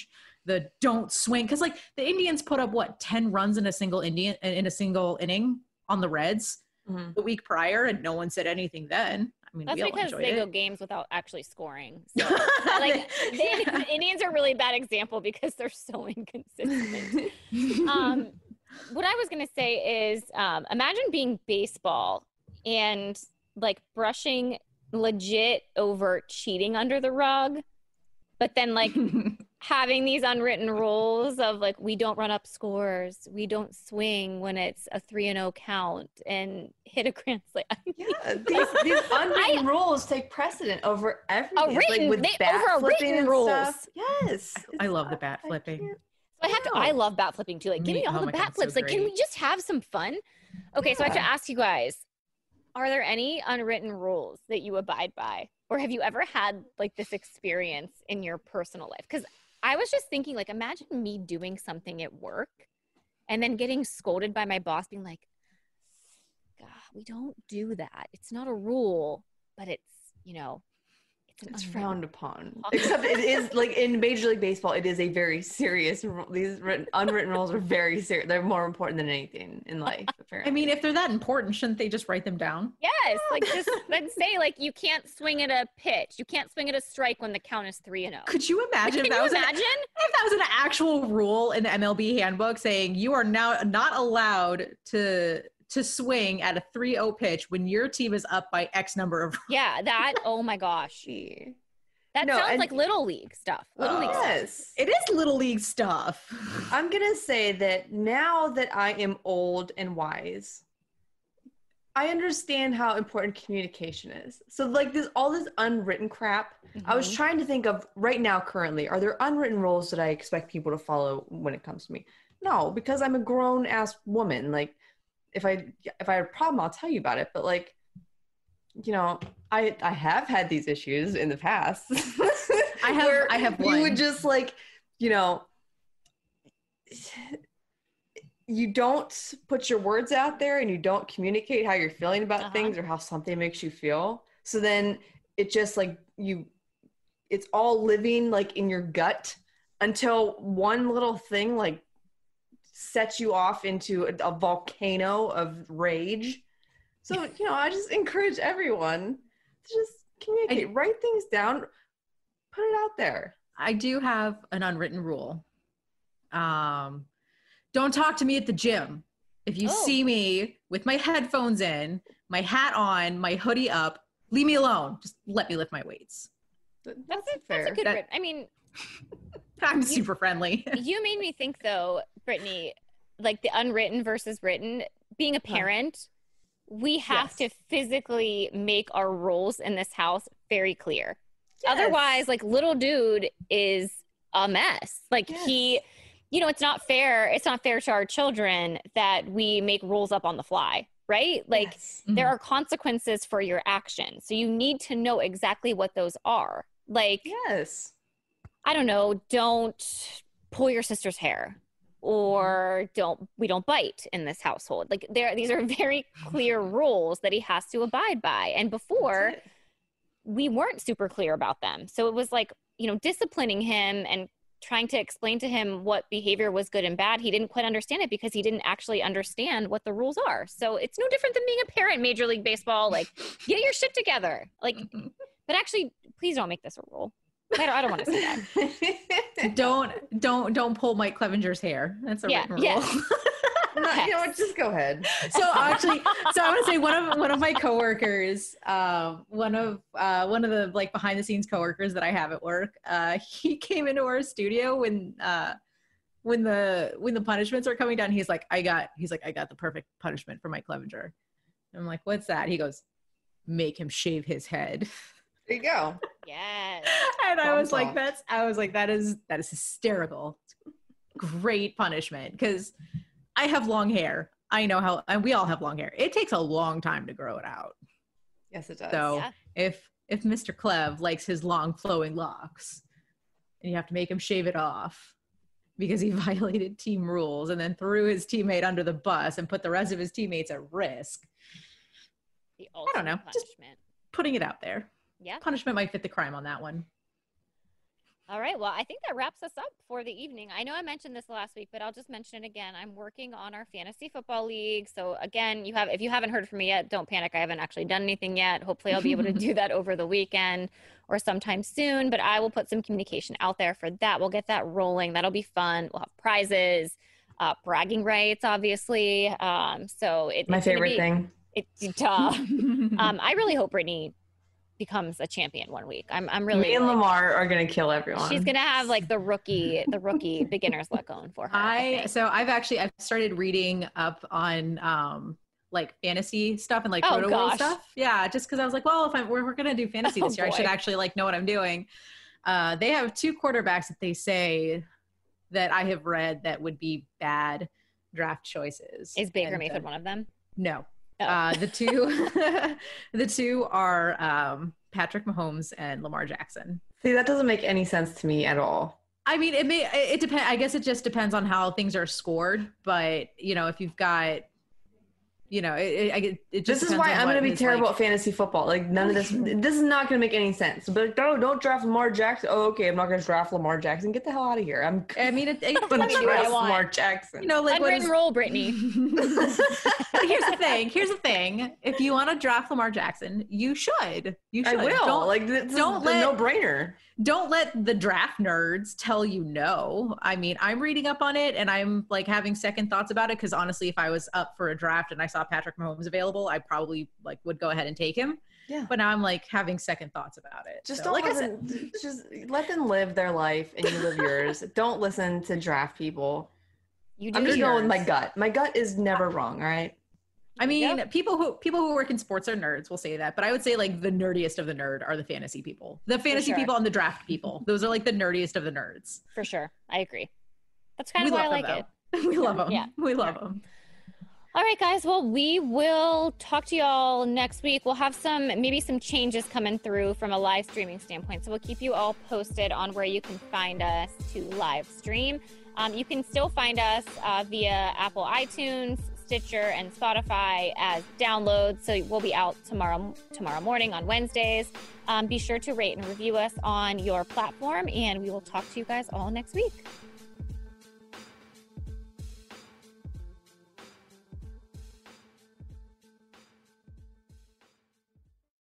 the don't swing. Because like the Indians put up what ten runs in a single Indian in a single inning on the Reds mm-hmm. the week prior, and no one said anything then. I mean, that's we all because they it. go games without actually scoring. So, like the, the Indians are a really bad example because they're so inconsistent. um, what I was gonna say is, um, imagine being baseball and like brushing legit over cheating under the rug, but then like having these unwritten rules of like, we don't run up scores, we don't swing when it's a three and oh count and hit a grand slam. Yeah, these, these unwritten I, rules take precedent over everything. Written, like with they, bat over flipping written and rules. Stuff. Yes. I, I love the bat flipping. So I have to, I love bat flipping too. Like, give me, me all oh the bat God, flips. So like, can we just have some fun? Okay, yeah. So I have to ask you guys, are there any unwritten rules that you abide by? Or have you ever had like this experience in your personal life? Because I was just thinking, like, imagine me doing something at work and then getting scolded by my boss being like, God, we don't do that. It's not a rule, but it's, you know, it's frowned upon. Except it is like in Major League Baseball, it is a very serious rule. These written, unwritten rules are very serious. They're more important than anything in life, apparently. I mean, if they're that important, shouldn't they just write them down? Yes, like just then say like you can't swing at a pitch, you can't swing at a strike when the count is three and zero. Could you imagine? Like, if that was imagine an, if that was an actual rule in the M L B handbook saying you are now not allowed to to swing at a three oh pitch when your team is up by X number of runs. Yeah, that, oh my gosh. That no, sounds and, like Little League stuff. Little uh, League yes. stuff. It is Little League stuff. I'm going to say that now that I am old and wise, I understand how important communication is. So like this, all this unwritten crap, mm-hmm. I was trying to think of right now currently, are there unwritten rules that I expect people to follow when it comes to me? No, because I'm a grown ass woman. Like, if I if I have a problem, I'll tell you about it. But like, you know, I I have had these issues in the past. I have I have one. You would just like, you know, you don't put your words out there and you don't communicate how you're feeling about uh-huh. things or how something makes you feel. So then it just like you, it's all living like in your gut until one little thing like sets you off into a, a volcano of rage. So, you know, I just encourage everyone to just communicate, I, write things down, put it out there. I do have an unwritten rule. Um, don't talk to me at the gym. If you oh. see me with my headphones in, my hat on, my hoodie up, leave me alone. Just let me lift my weights. That's, that's a, fair. That's a good that, I mean, I'm you, super friendly. You made me think though, Brittany, like the unwritten versus written, being a parent, we have yes. to physically make our rules in this house very clear. Yes. Otherwise, like little dude is a mess. Like yes. he, you know, it's not fair. It's not fair to our children that we make rules up on the fly, right? Like yes. mm-hmm. there are consequences for your actions. So you need to know exactly what those are. Like, yes, I don't know, don't pull your sister's hair. Or don't we don't bite in this household. Like there, these are very clear rules that he has to abide by. And before, we weren't super clear about them. So it was like, you know, disciplining him and trying to explain to him what behavior was good and bad. He didn't quite understand it because he didn't actually understand what the rules are. So it's no different than being a parent, Major League Baseball. Like, get your shit together. Like, but actually, please don't make this a rule. I don't, I don't want to say that. don't don't don't pull Mike Clevenger's hair. That's a yeah, written rule. Yeah. No, you know what? Just go ahead. So actually, so I want to say one of one of my coworkers, um, one of uh, one of the like behind the scenes coworkers that I have at work, uh, he came into our studio when uh, when the when the punishments are coming down. He's like, I got. He's like, I got the perfect punishment for Mike Clevenger. And I'm like, what's that? He goes, make him shave his head. There you go. Yes. And I was like, that's, I was like, that is, that is hysterical. Great punishment. Because I have long hair. I know how, and we all have long hair. It takes a long time to grow it out. Yes, it does. So yeah. if, if Mister Clev likes his long flowing locks and you have to make him shave it off because he violated team rules and then threw his teammate under the bus and put the rest of his teammates at risk. The I don't know. Punishment. Just putting it out there. Yeah. Punishment might fit the crime on that one. All right. Well, I think that wraps us up for the evening. I know I mentioned this last week, but I'll just mention it again. I'm working on our fantasy football league. So again, you have if you haven't heard from me yet, don't panic. I haven't actually done anything yet. Hopefully I'll be able to do that over the weekend or sometime soon, but I will put some communication out there for that. We'll get that rolling. That'll be fun. We'll have prizes, uh, bragging rights, obviously. Um, so it, My it's gonna favorite be, thing. It's tough. um, I really hope Brittany becomes a champion one week. I'm I'm really Me and like, Lamar are gonna kill everyone. she's gonna have like the rookie the rookie beginner's look going for her. I, I think. so I've actually I've started reading up on um like fantasy stuff and like Oh, Roto World gosh. stuff. Yeah, just because I was like, well, if I'm we're, we're gonna do fantasy Oh, this year, I should boy. actually like know what I'm doing. Uh, they have two quarterbacks that they say that I have read that would be bad draft choices. Is Baker And, Mayfield uh, one of them? No. Oh. Uh, the two the two are um, Patrick Mahomes and Lamar Jackson. See, that doesn't make any sense to me at all. I mean, it may it, it depend. I guess it just depends on how things are scored. But you know, if you've got, you know, it it, it just This is depends why on I'm what gonna be his, terrible like- at fantasy football. Like none of this. This is not gonna make any sense. But no, don't draft Lamar Jackson. Oh, okay, I'm not gonna draft Lamar Jackson. Get the hell out of here. I'm I mean, it, it gonna me what I draft want. Lamar Jackson. you know, like what Unwritten is, rule, Brittany. But here's the thing. Here's the thing. If you want to draft Lamar Jackson, you should. You I should. will. Don't, like this don't is let- a no-brainer. don't let the draft nerds tell you no. I mean, I'm reading up on it and I'm like having second thoughts about it because honestly, if I was up for a draft and I saw Patrick Mahomes available, I probably like would go ahead and take him. Yeah. But now I'm like having second thoughts about it. Just So, don't like I listen. said, Just let them live their life and you live yours. Don't listen to draft people. You do I'm just going with yours. my gut. My gut is never wrong. All right. I mean, Yep. people who people who work in sports are nerds will say that, but I would say like the nerdiest of the nerd are the fantasy people. The fantasy sure. people and the draft people. Those are like the nerdiest of the nerds. For sure. I agree. That's kind We of why I love like them, it. though. We love them. Yeah. We love them. All right, guys. Well, we will talk to y'all next week. We'll have some, maybe some changes coming through from a live streaming standpoint. So we'll keep you all posted on where you can find us to live stream. Um, you can still find us uh, via Apple iTunes, Stitcher, and Spotify as downloads. So we'll be out tomorrow tomorrow morning on Wednesdays. Um, be sure to rate and review us on your platform, and we will talk to you guys all next week.